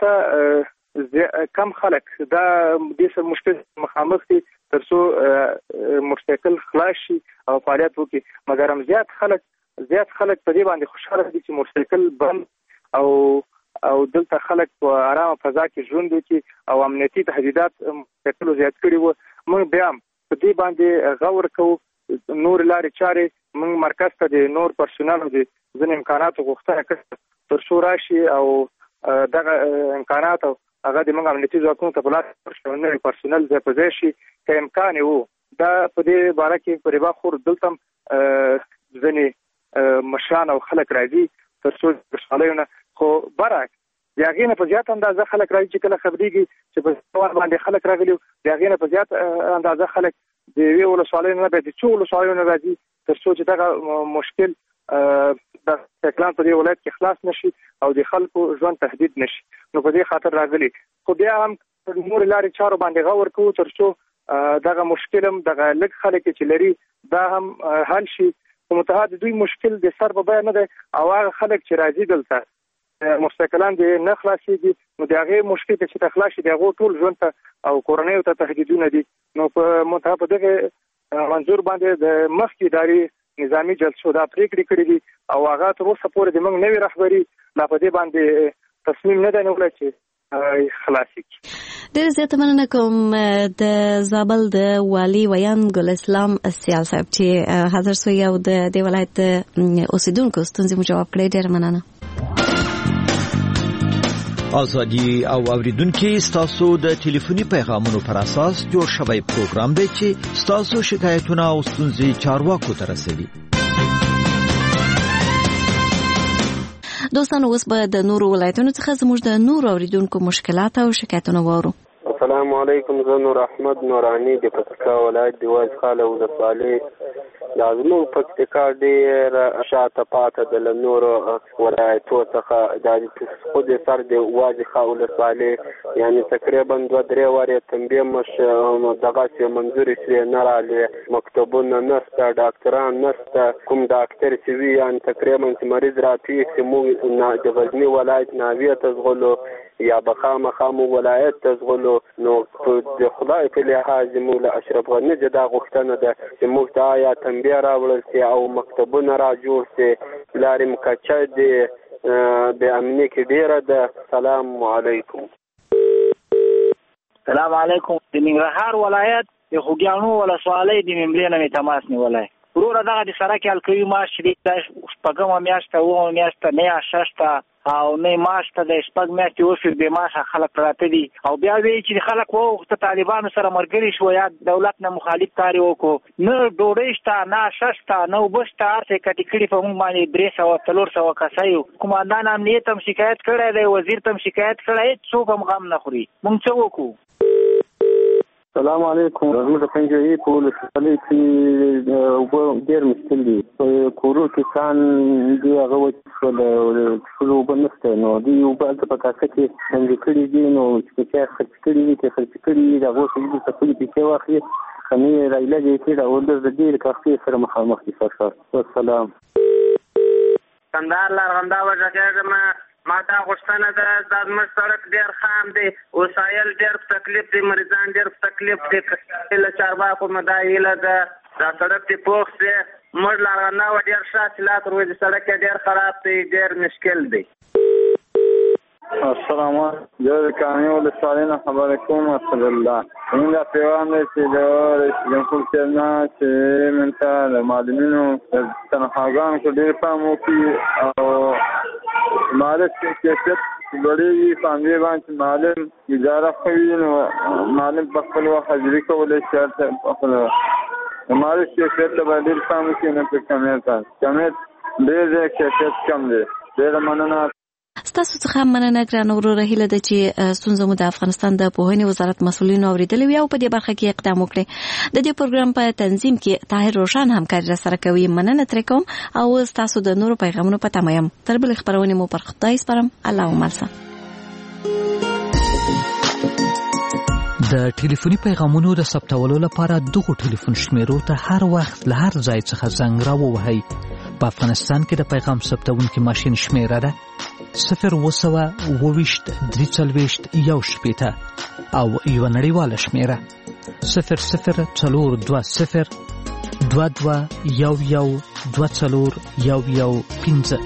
دلته کم خلک دا دې سره مشکل مخامخ دي تر څو موټرسایکل خلاص شي او فعالیت وکړي مګر هم زیات خلک زیات خلک په دې باندې خوشحاله دي چې موټرسایکل بند او او دلته خلک په آرامه فضا کې ژوند وکړي او امنیتي تهدیدات موټرسایکلو زیات کړي وو. موږ بیا په دې باندې غور کوو نور لارې چارې موږ مرکز ته د نور پرسونالو د ځینې امکاناتو غوښتنه کړې تر څو راشي او دغه امکانات او هغه د موږ امنیتي ځواکونو ته په لاس ورشي نوي پرسونل ځای په ځای شي که امکان یې و دا په دې باره کې په ربا خور دلته هم ځینې مشران او خلک راځي تر څو خوشحالیو نه خو برعکس د هغې نه په زیات اندازه خلک راځي چې کله خبرېږي چې په سوال باندې خلک راغلي د هغې نه په زیات اندازه خلک د یوې ولسوالیو نه بیا د څو ولسوالیو نه راځي تر څو چې دغه مشکل د سایکلان په دې ولایت کې خلاص نشي او د خلکو ژوند تهدید نشي نو په دې خاطر راغلي. خو بیا هم نور لارې چارو باندې غور کوو تر څو دغه مشکل هم دغه لږ خلک چې لري دا هم حل شي. په منتها د دوی مشکل د سر په بیه نه دی او هغه خلک چې راځي دلته موټرسایکلان دې نه خلاصېږي نو د هغې مشکل چې ته خلاص شي د هغو ټول ژوند ته او کورنیو ته تهدیدونه دي. نو په منتها په دغه منظور باندې د مخکې ادارې نظامي جلسو دا پرېکړې کړې دي او هغه تر اوسه پورې د موږ نوې رهبري لا په دې باندې تصمیم نه دی نیولی چې خلاص کړي. ډېره زیاته مننه کوم د زابل د والي ویان ګل اسلام سیال صاحب چې حاضر سوی او د دې ولایت د اوسېدونکو ستونزې مو جواب کړی. ډېره مننه. ازادي او اوریدونکو ستاسو د ټلیفوني پیغامونو پر اساس جوړ شوی پروګرام دی چې ستاسو شکایتونه او ستونزې چارواکو ته رسوي. دوستانو اوس به د نورو ولایتونو څخه زموږ د نورو اوریدونکو مشکلات او شکایتونه واورو. السلام علیکم. زه نور احمد نورانی د پکتیکا ولایت د واځخاله ولسوالۍ لازمو پکتیکا ډېر شاته پاته د نورو ولایتو څخه د خود سر د واځخا ولسوالۍ یعنی تقریبا دوه درې وارې تنبیه مش دغه منظور شوی نه راغلی مکتوبونه نشته ډاکټران نشته کوم ډاکټر چې وي یعنی تقریبا چې مریض راپېښ شي موږ د غزني ولایت ناویه ته ځغلو یا بخامخا مو ولایت ته ځغلو نو د خدای په لحاظ موږ له اشرف غني دا غوښتنه ده چې موږ ته یا تنبیه بیا راوړل شي او مکتبونه را جوړ شي. لارې مکچه د د امنیه کې ډیره ده. سلام علیکم. سلام علیکم. د ننګرهار ولایت د خوږیاڼو ولسوالۍ د ممبرې نه مې تماس نیولی. وروره دغه د سړک حلقوي معاش چې دی شپږمه میاشته اوومه میاشته نه یا ششته او نه معاش ته د شپږ میاشتې اوس بې معاشه خلک پراته دي او بیا وایي چې خلک وغوښته طالبانو سره ملګري شو یا دولت نه مخالف کار وکړو. نه ډوډۍ شته نه اشه شته نه اوبه شته. هر څه کټې کړي په موږ باندې درې سوه څلور سوه کسه یو. قمندان امنیت هم شکایت کړی دی، وزیر ته هم شکایت کړی، هېڅوک هم غم نه خوري. موږ څه وکړو؟ سلام علیکم. زموږ د پنجوایي په ولسوالۍ کې اوبه ډېر مشکل دي. په کورو کې کان دي هغه وچ شول، ټول اوبه نشته. نو دوی اوبه هلته په کاسه کې تنګې کړي دي. نو چې په چا خرڅ کړي دي چې خرڅ کړي دي د هغو څخه دلته خپلې پیسې واخلي، خمې یې رایلګې کړي او د ډېرې کښتۍ سره مخامخ دي. والسلام. کندهار لارغنده وژغېږم. ما دا غوښتنه ده، دا زموږ سړک ډېر خام دی، وسایل ډېر په تکلیف دي، مریضان ډېر په تکلیف دي. له چارواکو مو دا هیله ده دا سړک دې پوخ شي. موږ لارغنده و ډېر ښه حاصلات ورکوي، سړک یې ډېر خراب دی، ډېر مشکل دی. السلام علیکم. زه د کامې ولسوالۍ نه خبرې کوم. اسدالله. زموږ دا پیغام دی چې د رئیس جمهور صاحب نه چې موږ ته د معلمینو د تنخواګانو کې ډېر پام وکړي او معلم کیفیت لوړېږي. په همدې باندې چې معلم اداره ښه وي نو معلم په خپل وخت حاضري کولی شي. هلته خپل د معلم کیفیت ته باید ډېر پام وکړي، نه په کمیت ته. کمیت ډېر دی، کیفیت کم دی. ډېره مننه. ستاسو څخه مننه ګرانه وروره. هیله ده چې ستونزه مو د افغانستان د پوهنې وزارت مسؤلینو اورېدلې وي او په دې برخه کې اقدام وکړي. د دې پروګرام په تنظیم کې طاهر روشن همکاري راسره کوي. مننه ترې کوم او ستاسو د نورو پیغامونو په تمه یم. تر بلې خپرونې مو پر خدای سپارم. الله مالسه. د ټلیفوني پیغامونو د ثبتولو لپاره دغه ټلیفون شمیرو ته هر وخت له هر ځای څخه زنګ راووهئ. په افغانستان کې د پیغام ثبتونکي ماشین شمیره ده صفر اوه سوه اوه ویشت درې څلوېښت یو شپېته او یوه نړیواله شمیره صفر صفر څلور دوه صفر دوه دوه یو یو دوه څلور یو یو پنځه.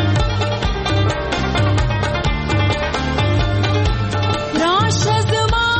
Rasha Zuma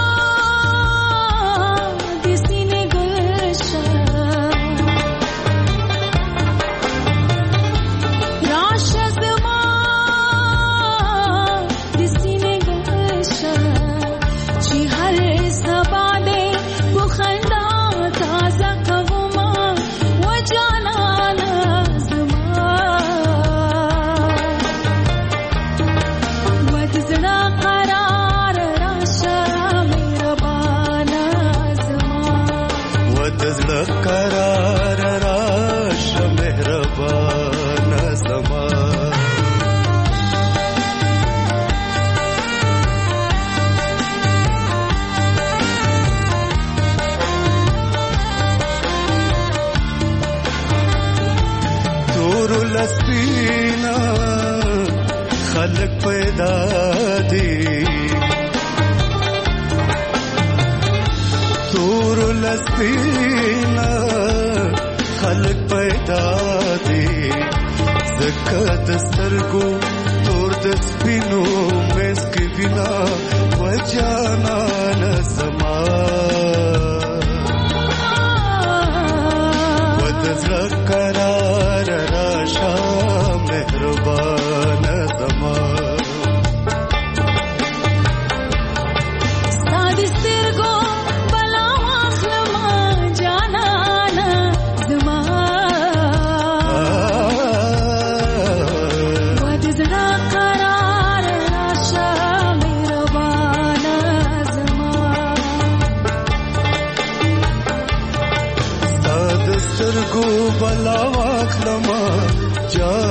خلق پیدا دي تور لسپینا خلق پیدا دي زکات سترګو تور د سپینو مسک بنا وجانا نسما ودزړه قرار راشه مهربان زما ستاد سترګو بلا واخلم جانا زما ودزړه قرار راشه مهربان زما ستاد سترګو بلا واخلم جانا